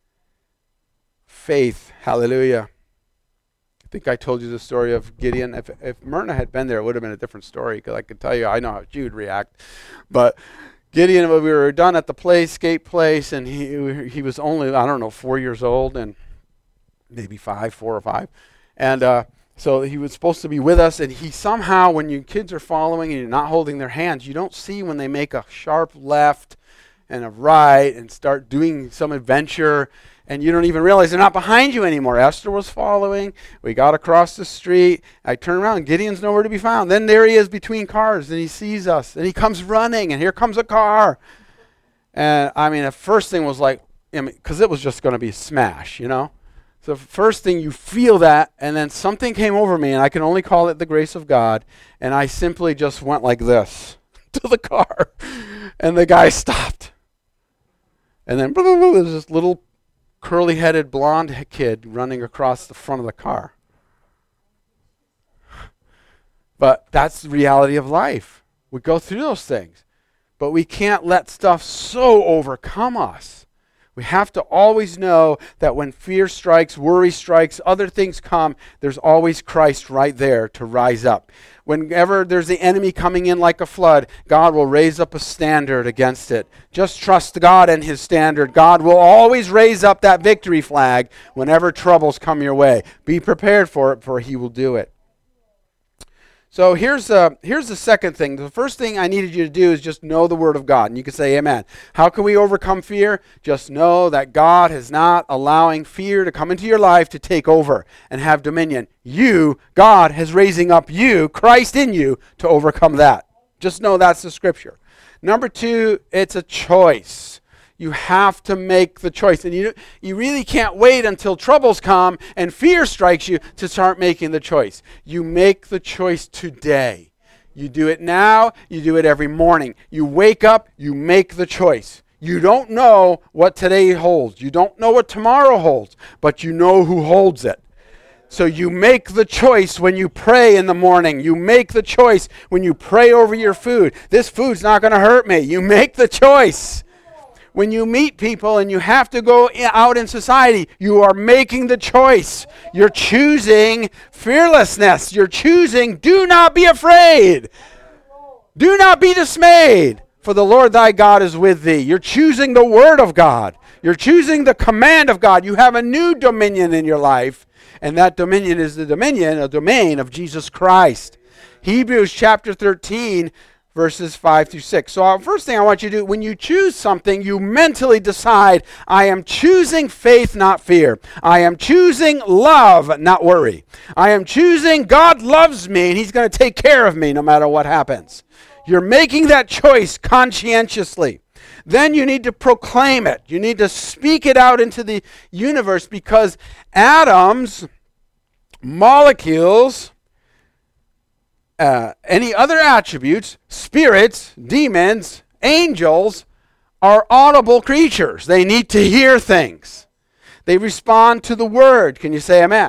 Faith. Hallelujah. I think I told you the story of Gideon. If, if Myrna had been there, it would have been a different story, because I could tell you, I know how she would react. But Gideon, we were done at the play, skate place, and he he was only, I don't know, four years old, and maybe five, four or five. And uh, so he was supposed to be with us, and he somehow, when you kids are following and you're not holding their hands, you don't see when they make a sharp left and a right and start doing some adventure, and you don't even realize they're not behind you anymore. Esther was following. We got across the street. I turn around. Gideon's nowhere to be found. Then there he is between cars, and he sees us, and he comes running, and here comes a car. And, I mean, the first thing was like, I mean, because it was just going to be a smash, you know? So first thing, you feel that, and then something came over me, and I can only call it the grace of God, and I simply just went like this to the car, and the guy stopped. And then there's this little curly-headed blonde kid running across the front of the car. But that's the reality of life. We go through those things. But we can't let stuff so overcome us. We have to always know that when fear strikes, worry strikes, other things come, there's always Christ right there to rise up. Whenever there's the enemy coming in like a flood, God will raise up a standard against it. Just trust God and his standard. God will always raise up that victory flag whenever troubles come your way. Be prepared for it, for he will do it. So here's uh, here's the second thing. The first thing I needed you to do is just know the Word of God. And you can say amen. How can we overcome fear? Just know that God is not allowing fear to come into your life to take over and have dominion. You, God, is raising up you, Christ in you, to overcome that. Just know that's the Scripture. Number two, it's a choice. You have to make the choice. And you you really can't wait until troubles come and fear strikes you to start making the choice. You make the choice today. You do it now. You do it every morning. You wake up. You make the choice. You don't know what today holds. You don't know what tomorrow holds. But you know who holds it. So you make the choice when you pray in the morning. You make the choice when you pray over your food. This food's not going to hurt me. You make the choice. When you meet people and you have to go out in society, you are making the choice. You're choosing fearlessness. You're choosing, do not be afraid. Do not be dismayed, for the Lord thy God is with thee. You're choosing the word of God. You're choosing the command of God. You have a new dominion in your life, and that dominion is the dominion, a domain of Jesus Christ. Hebrews chapter thirteen, verses five through six. So uh, first thing I want you to do, when you choose something, you mentally decide, I am choosing faith, not fear. I am choosing love, not worry. I am choosing God loves me, and he's going to take care of me no matter what happens. You're making that choice conscientiously. Then you need to proclaim it. You need to speak it out into the universe, because atoms, molecules, Uh, any other attributes, spirits, demons, angels, are audible creatures. They need to hear things. They respond to the word. Can you say amen?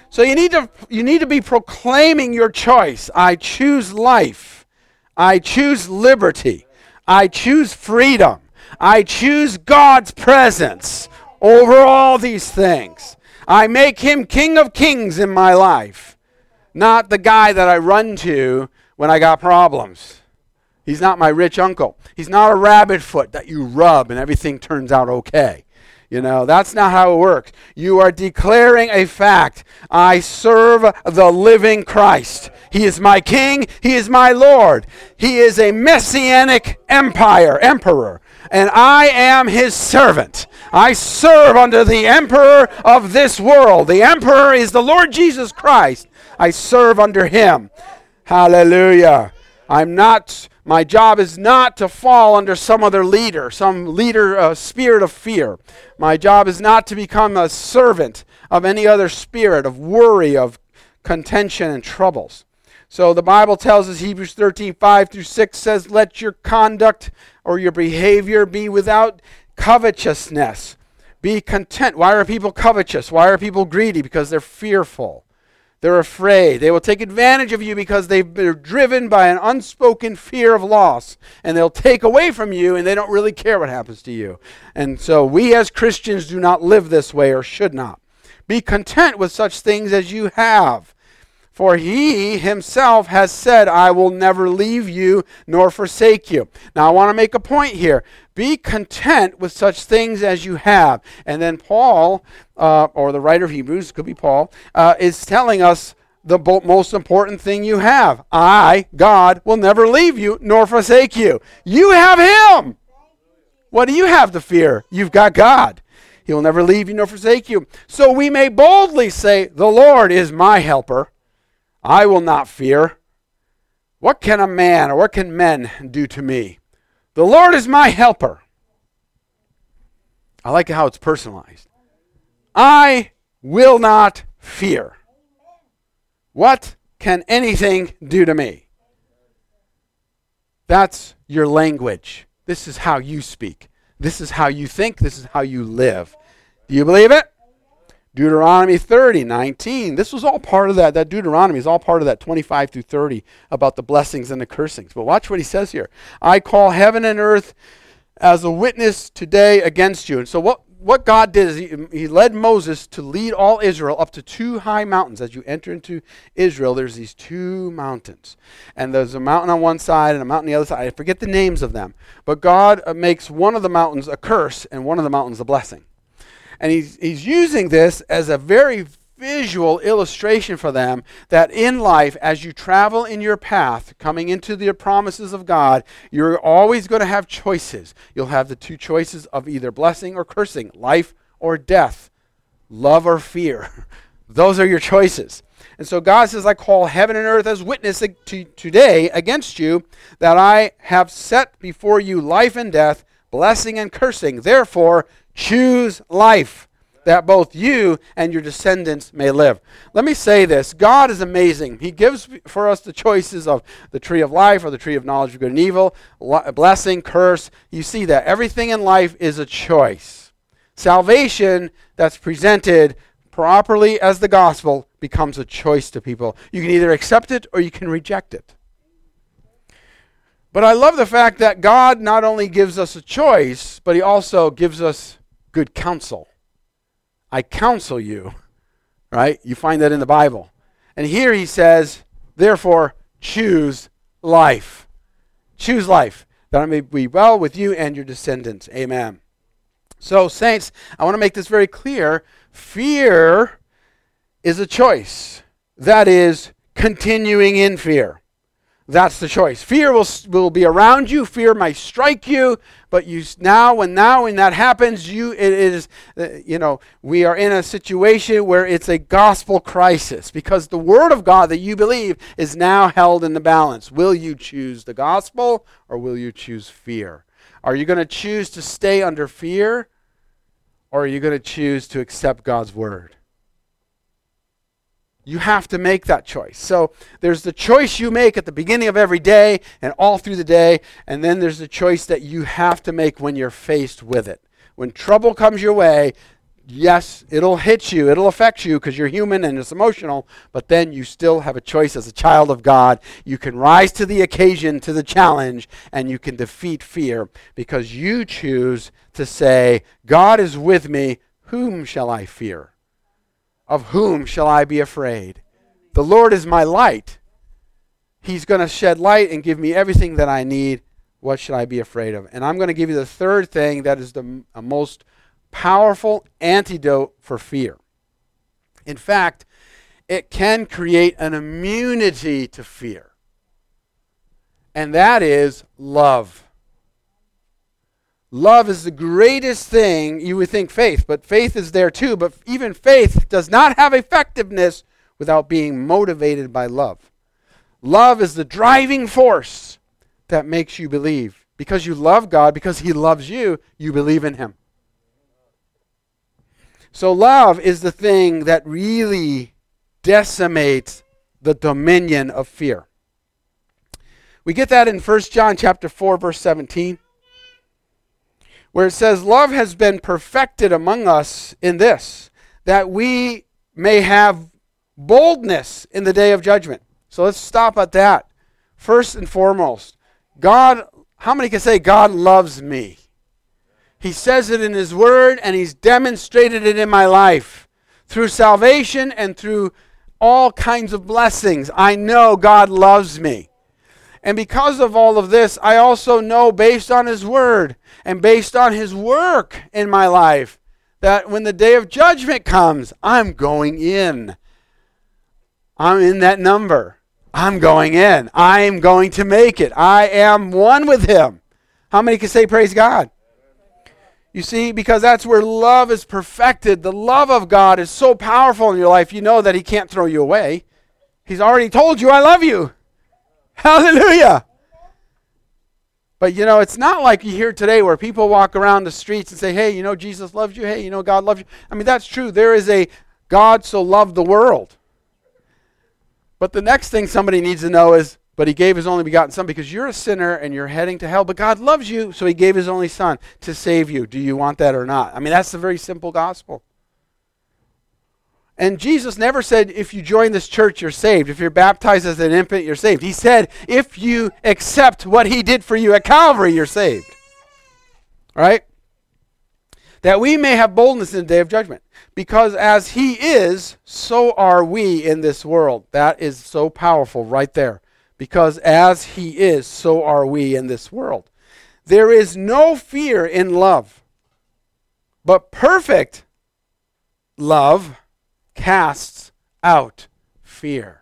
So you need to you need to be proclaiming your choice. I choose life. I choose liberty. I choose freedom. I choose God's presence over all these things. I make him King of Kings in my life, not the guy that I run to when I got problems. He's not my rich uncle. He's not a rabbit foot that you rub and everything turns out okay. You know, that's not how it works. You are declaring a fact. I serve the living Christ. He is my King. He is my Lord. He is a messianic empire, emperor. And I am his servant. I serve under the emperor of this world. The emperor is the Lord Jesus Christ. I serve under him. Hallelujah. I'm not, my job is not to fall under some other leader, some leader, uh, spirit of fear. My job is not to become a servant of any other spirit of worry, of contention and troubles. So the Bible tells us, Hebrews thirteen, five through six says, let your conduct or your behavior be without covetousness. Be content. Why are people covetous? Why are people greedy? Because they're fearful. They're afraid. They will take advantage of you because they've been driven by an unspoken fear of loss. And they'll take away from you and they don't really care what happens to you. And so we as Christians do not live this way, or should not. Be content with such things as you have. For he himself has said, I will never leave you nor forsake you. Now I want to make a point here. Be content with such things as you have. And then Paul, uh, or the writer of Hebrews, could be Paul, uh, is telling us the bo- most important thing you have. I, God, will never leave you nor forsake you. You have him. What do you have to fear? You've got God. He will never leave you nor forsake you. So we may boldly say, the Lord is my helper. I will not fear. What can a man or what can men do to me? The Lord is my helper. I like how it's personalized. I will not fear. What can anything do to me? That's your language. This is how you speak. This is how you think. This is how you live. Do you believe it? Deuteronomy thirty, nineteen. This was all part of that. That Deuteronomy is all part of that twenty-five through thirty about the blessings and the cursings. But watch what he says here. I call heaven and earth as a witness today against you. And so what, what God did is he, he led Moses to lead all Israel up to two high mountains. As you enter into Israel, there's these two mountains. And there's a mountain on one side and a mountain on the other side. I forget the names of them. But God uh, makes one of the mountains a curse and one of the mountains a blessing. And he's, he's using this as a very visual illustration for them that in life, as you travel in your path, coming into the promises of God, you're always going to have choices. You'll have the two choices of either blessing or cursing, life or death, love or fear. Those are your choices. And so God says, I call heaven and earth as witness to today against you that I have set before you life and death, blessing and cursing. Therefore, choose life, that both you and your descendants may live. Let me say this. God is amazing. He gives for us the choices of the tree of life or the tree of knowledge of good and evil, blessing, curse. You see that. Everything in life is a choice. Salvation that's presented properly as the gospel becomes a choice to people. You can either accept it or you can reject it. But I love the fact that God not only gives us a choice, but he also gives us good counsel. I counsel you, right? You find that in the Bible. And here he says, therefore, choose life. Choose life, that I may be well with you and your descendants. Amen. So, saints, I want to make this very clear. Fear is a choice. That is, continuing in fear. That's the choice. Fear will, will be around you. Fear might strike you, but you now, when now when that happens, you it is, uh, you know, we are in a situation where it's a gospel crisis because the word of God that you believe is now held in the balance. Will you choose the gospel or will you choose fear? Are you going to choose to stay under fear or are you going to choose to accept God's word? You have to make that choice. So there's the choice you make at the beginning of every day and all through the day, and then there's the choice that you have to make when you're faced with it. When trouble comes your way, yes, it'll hit you, it'll affect you because you're human and it's emotional, but then you still have a choice as a child of God. You can rise to the occasion, to the challenge, and you can defeat fear because you choose to say, God is with me, whom shall I fear? Of whom shall I be afraid? The Lord is my light. He's going to shed light and give me everything that I need. What should I be afraid of? And I'm going to give you the third thing that is the m- most powerful antidote for fear. In fact, it can create an immunity to fear. And that is love. Love is the greatest thing. You would think faith, but faith is there too. But even faith does not have effectiveness without being motivated by love. Love is the driving force that makes you believe. Because you love God, because He loves you, you believe in Him. So love is the thing that really decimates the dominion of fear. We get that in First John chapter four, verse seventeen, where it says, love has been perfected among us in this, that we may have boldness in the day of judgment. So let's stop at that. First and foremost, God, how many can say God loves me? He says it in His Word, and He's demonstrated it in my life. Through salvation and through all kinds of blessings, I know God loves me. And because of all of this, I also know, based on His Word and based on His work in my life, that when the day of judgment comes, I'm going in. I'm in that number. I'm going in. I'm going to make it. I am one with Him. How many can say praise God? You see, because that's where love is perfected. The love of God is so powerful in your life, you know that He can't throw you away. He's already told you, I love you. Hallelujah. But you know, it's not like you hear today where people walk around the streets and say, hey, you know, Jesus loves you. Hey, you know, God loves you. I mean, that's true. There is a God so loved the world. But the next thing somebody needs to know is, but He gave His only begotten Son because you're a sinner and you're heading to hell. But God loves you, so He gave His only Son to save you. Do you want that or not? I mean, that's the very simple gospel. And Jesus never said, if you join this church, you're saved. If you're baptized as an infant, you're saved. He said, if you accept what He did for you at Calvary, you're saved. All right? That we may have boldness in the day of judgment. Because as He is, so are we in this world. That is so powerful right there. Because as He is, so are we in this world. There is no fear in love, but perfect love casts out fear.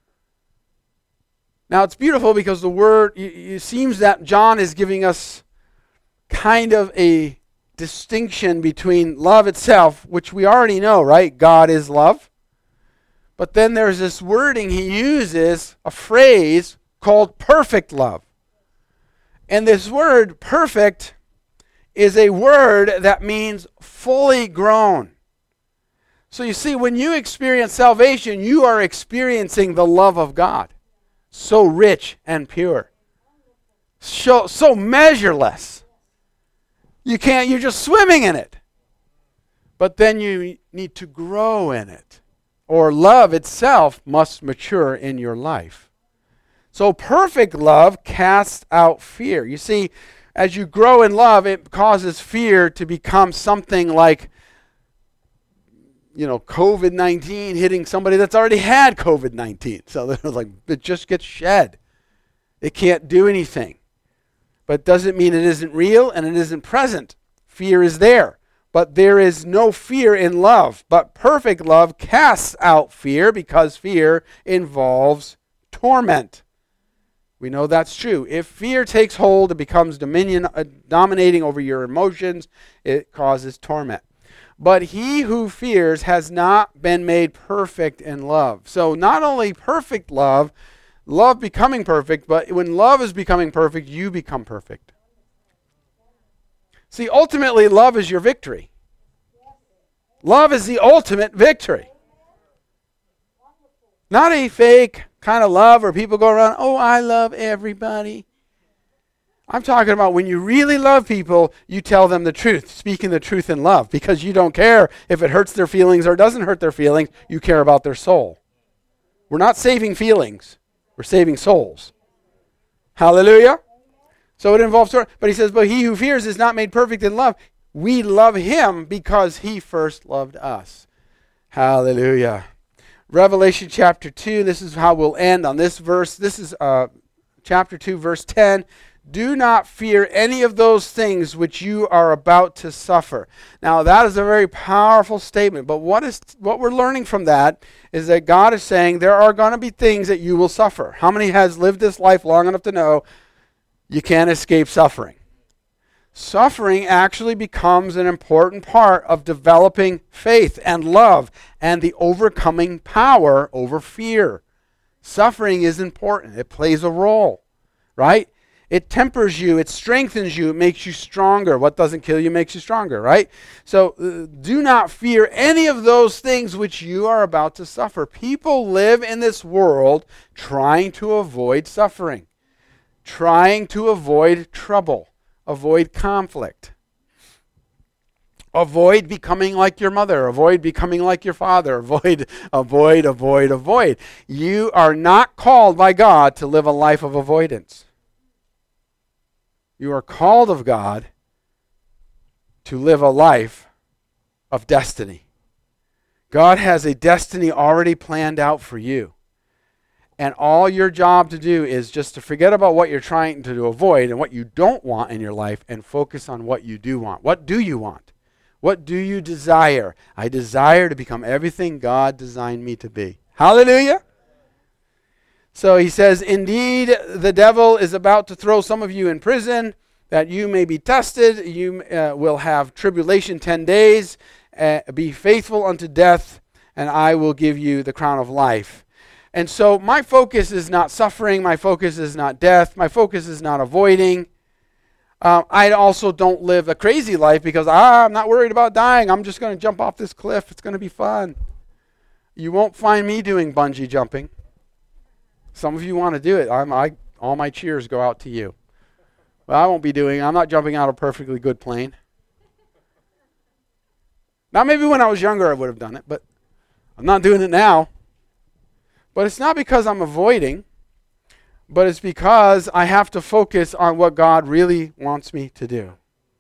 Now it's beautiful because the word, it seems that John is giving us kind of a distinction between love itself, which we already know, right? God is love. But then there's this wording He uses, a phrase called perfect love. And this word, perfect, is a word that means fully grown. So you see, when you experience salvation, you are experiencing the love of God. So rich and pure. So, so measureless. You can't, you're just swimming in it. But then you need to grow in it. Or love itself must mature in your life. So perfect love casts out fear. You see, as you grow in love, it causes fear to become something like, you know, covid nineteen hitting somebody that's already had covid nineteen. So they're like, it just gets shed. It can't do anything. But it doesn't mean it isn't real and it isn't present. Fear is there. But there is no fear in love. But perfect love casts out fear because fear involves torment. We know that's true. If fear takes hold, it becomes dominion, uh, dominating over your emotions. It causes torment. But he who fears has not been made perfect in love. So not only perfect love, love becoming perfect, but when love is becoming perfect, you become perfect. See, ultimately, love is your victory. Love is the ultimate victory. Not a fake kind of love where people go around, oh, I love everybody. I'm talking about when you really love people, you tell them the truth, speaking the truth in love, because you don't care if it hurts their feelings or doesn't hurt their feelings. You care about their soul. We're not saving feelings. We're saving souls. Hallelujah. So it involves, but he says, but he who fears is not made perfect in love. We love him because he first loved us. Hallelujah. Revelation chapter two, this is how we'll end on this verse. This is uh, chapter two, verse ten. Do not fear any of those things which you are about to suffer. Now that is a very powerful statement, but what is what we're learning from that is that God is saying there are going to be things that you will suffer. How many has lived this life long enough to know you can't escape suffering? Suffering actually becomes an important part of developing faith and love and the overcoming power over fear. Suffering is important. It plays a role, right? It tempers you. It strengthens you. It makes you stronger. What doesn't kill you makes you stronger, right? So uh, do not fear any of those things which you are about to suffer. People live in this world trying to avoid suffering, trying to avoid trouble. Avoid conflict. Avoid becoming like your mother. Avoid becoming like your father. Avoid, avoid, avoid, avoid. You are not called by God to live a life of avoidance. You are called of God to live a life of destiny. God has a destiny already planned out for you. And all your job to do is just to forget about what you're trying to avoid and what you don't want in your life and focus on what you do want. What do you want? What do you desire? I desire to become everything God designed me to be. Hallelujah. So he says, indeed, the devil is about to throw some of you in prison that you may be tested. You uh, will have tribulation ten days. Uh, be faithful unto death, and I will give you the crown of life. And so my focus is not suffering. My focus is not death. My focus is not avoiding. Uh, I also don't live a crazy life because ah, I'm not worried about dying. I'm just going to jump off this cliff. It's going to be fun. You won't find me doing bungee jumping. Some of you want to do it. I'm, I, all my cheers go out to you. But I won't be doing it. I'm not jumping out of a perfectly good plane. Now, maybe when I was younger I would have done it, but I'm not doing it now. But it's not because I'm avoiding, but it's because I have to focus on what God really wants me to do.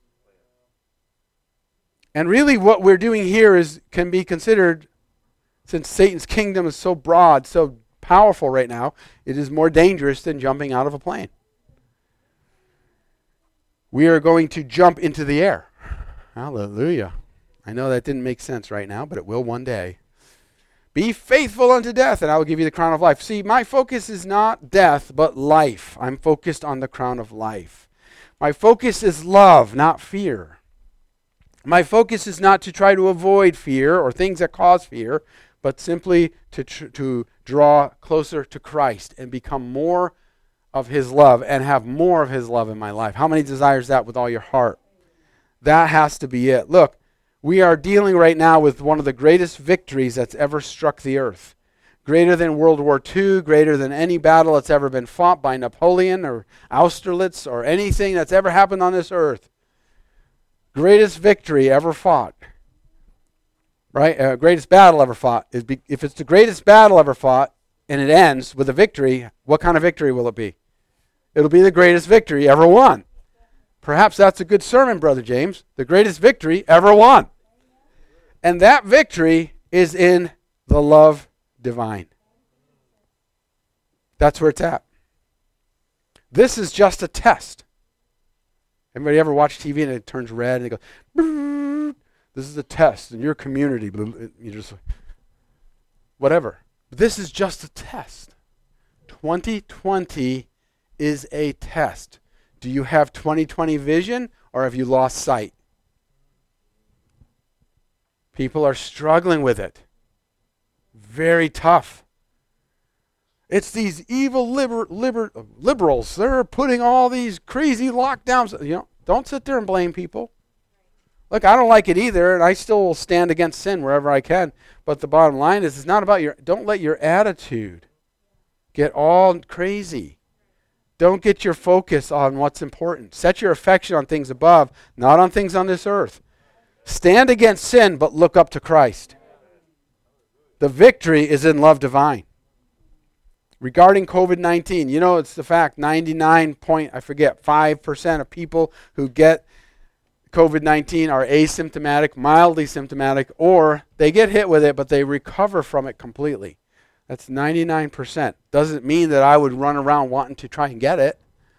And really what we're doing here is can be considered, since Satan's kingdom is so broad, so powerful right now, it is more dangerous than jumping out of a plane. We are going to jump into the air. Hallelujah. I know that didn't make sense right now, but it will one day. Be faithful unto death, and I will give you the crown of life. See, my focus is not death, but life. I'm focused on the crown of life. My focus is love, not fear. My focus is not to try to avoid fear or things that cause fear, but simply to, tr- to draw closer to Christ and become more of his love and have more of his love in my life. How many desires that with all your heart? That has to be it. Look. We are dealing right now with one of the greatest victories that's ever struck the earth. Greater than World War Two, greater than any battle that's ever been fought by Napoleon or Austerlitz or anything that's ever happened on this earth. Greatest victory ever fought. Right? Uh, greatest battle ever fought. Is be, if it's the greatest battle ever fought and it ends with a victory, what kind of victory will it be? It'll be the greatest victory ever won. Perhaps that's a good sermon, Brother James. The greatest victory ever won. And that victory is in the love divine. That's where it's at. This is just a test. Anybody ever watch T V and it turns red and it goes, brrr, this is a test in your community. You just, whatever. This is just a test. twenty twenty is a test. Do you have twenty twenty vision or have you lost sight? People are struggling with it. Very tough. It's these evil liber, liber, liberals. They're putting all these crazy lockdowns. You know, don't sit there and blame people. Look, I don't like it either, and I still will stand against sin wherever I can. But the bottom line is, it's not about your, don't let your attitude get all crazy. Don't get your focus on what's important. Set your affection on things above, not on things on this earth. Stand against sin, but look up to Christ. The victory is in love divine. Regarding covid nineteen, you know, it's the fact ninety-nine point, I forget, five percent of people who get covid nineteen are asymptomatic, mildly symptomatic, or they get hit with it, but they recover from it completely. That's ninety-nine percent. Doesn't mean that I would run around wanting to try and get it.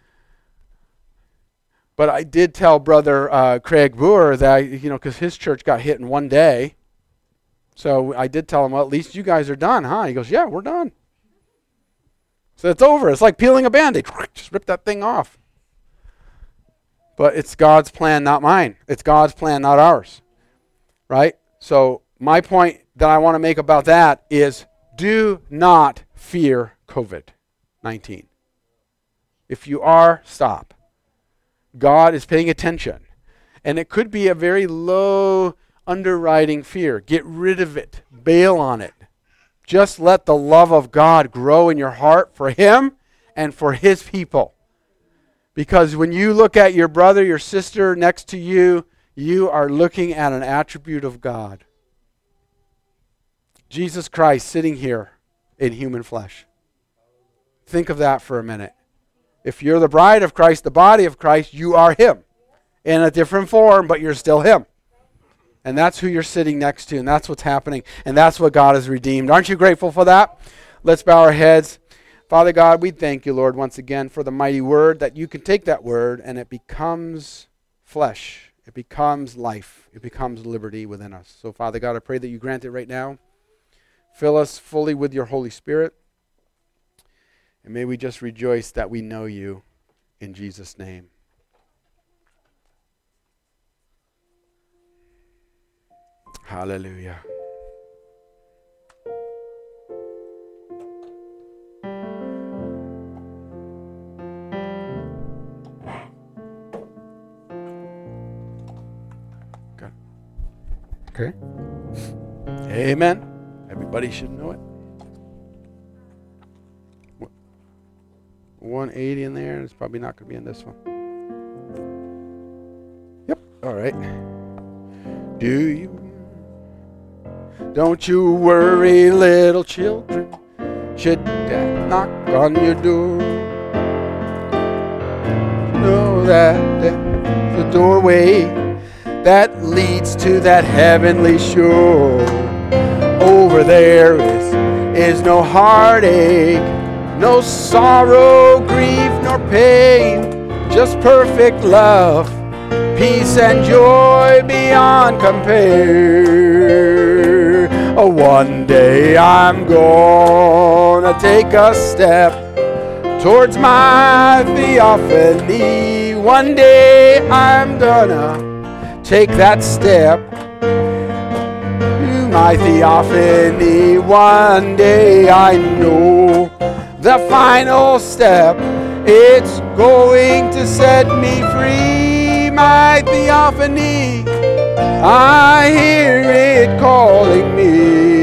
But I did tell Brother uh, Craig Boer that, you know, because his church got hit in one day. So I did tell him, well, at least you guys are done, huh? He goes, yeah, we're done. So it's over. It's like peeling a Band-Aid. Just rip that thing off. But it's God's plan, not mine. It's God's plan, not ours. Right? So my point that I want to make about that is do not fear covid nineteen. If you are, stop. God is paying attention. And it could be a very low underwriting fear. Get rid of it. Bail on it. Just let the love of God grow in your heart for Him and for His people. Because when you look at your brother, your sister next to you, you are looking at an attribute of God. Jesus Christ sitting here in human flesh. Think of that for a minute. If you're the bride of Christ, the body of Christ, you are Him. In a different form, but you're still Him. And that's who you're sitting next to, and that's what's happening, and that's what God has redeemed. Aren't you grateful for that? Let's bow our heads. Father God, we thank you, Lord, once again for the mighty word, that you can take that word and it becomes flesh. It becomes life. It becomes liberty within us. So, Father God, I pray that you grant it right now. Fill us fully with your Holy Spirit. And may we just rejoice that we know you in Jesus' name. Hallelujah. Good. Okay. Amen. Everybody should know it. one eighty in there. It's probably not going to be in this one. Yep. All right. Do you? Don't you worry, little children, should Dad knock on your door. Know that there's a doorway that leads to that heavenly shore. Over there is, is no heartache, no sorrow, grief, nor pain, just perfect love, peace and joy beyond compare. Oh, one day I'm gonna take a step towards my theophany. One day I'm gonna take that step to my theophany. One day I know the final step, it's going to set me free. My theophany, I hear it calling me.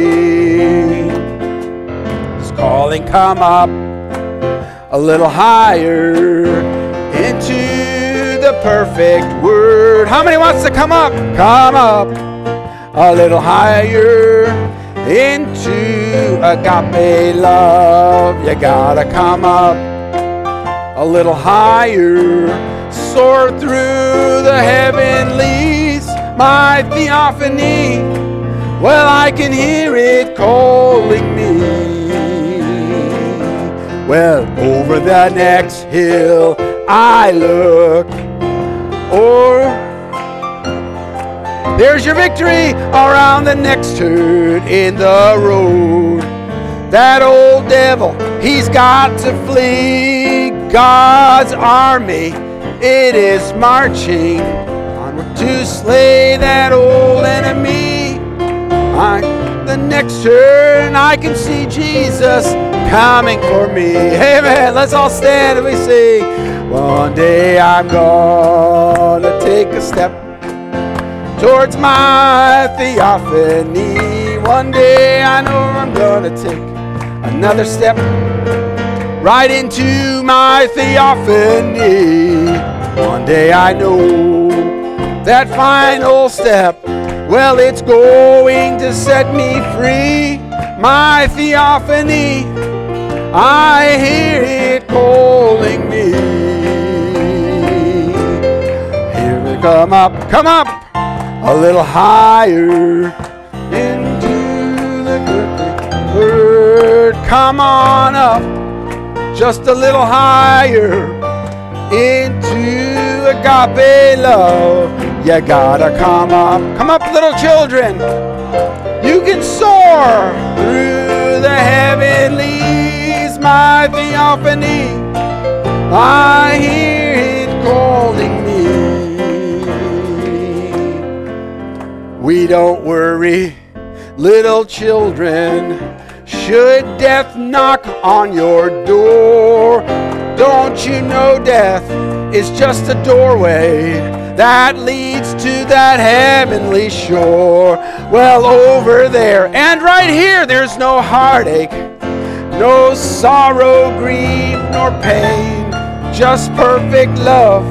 It's calling, come up a little higher into the perfect word. How many wants to come up? Come up a little higher into agape love. You gotta come up a little higher, soar through the heavenlies. My theophany, well, I can hear it calling me. Well, over the next hill I look, or there's your victory around the next turn in the road. That old devil, he's got to flee. God's army, it is marching onward to slay that old enemy. On the next turn, I can see Jesus coming for me. Amen. Let's all stand and we sing. One day I'm gonna take a step towards my theophany. One day I know I'm gonna take another step right into my theophany. One day I know that final step, well, it's going to set me free. My theophany, I hear it calling me. Here we come up, come up a little higher into the good word. Come on up just a little higher into agape love. You gotta come up, come up, little children. You can soar through the heavenlies. My theophany, I hear it calling me. We don't worry, little children, should death knock on your door. Don't you know death is just a doorway that leads to that heavenly shore? Well, over there and right here, there's no heartache, no sorrow, grief, nor pain, just perfect love.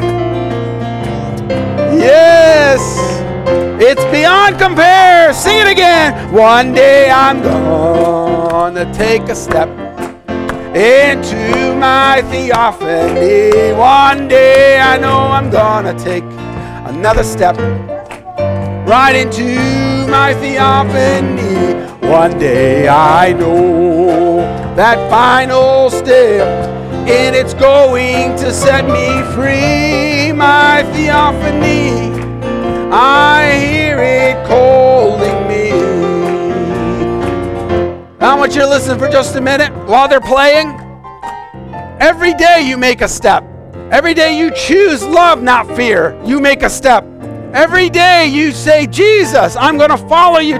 Yes, it's beyond compare. Sing it again. One day I'm gonna take a step into my theophany. One day I know I'm gonna take another step right into my theophany. One day I know that final step, and it's going to set me free. My theophany, I hear it calling me. I want you to listen for just a minute while they're playing. Every day you make a step. Every day you choose love, not fear. You make a step. Every day you say, Jesus, I'm going to follow you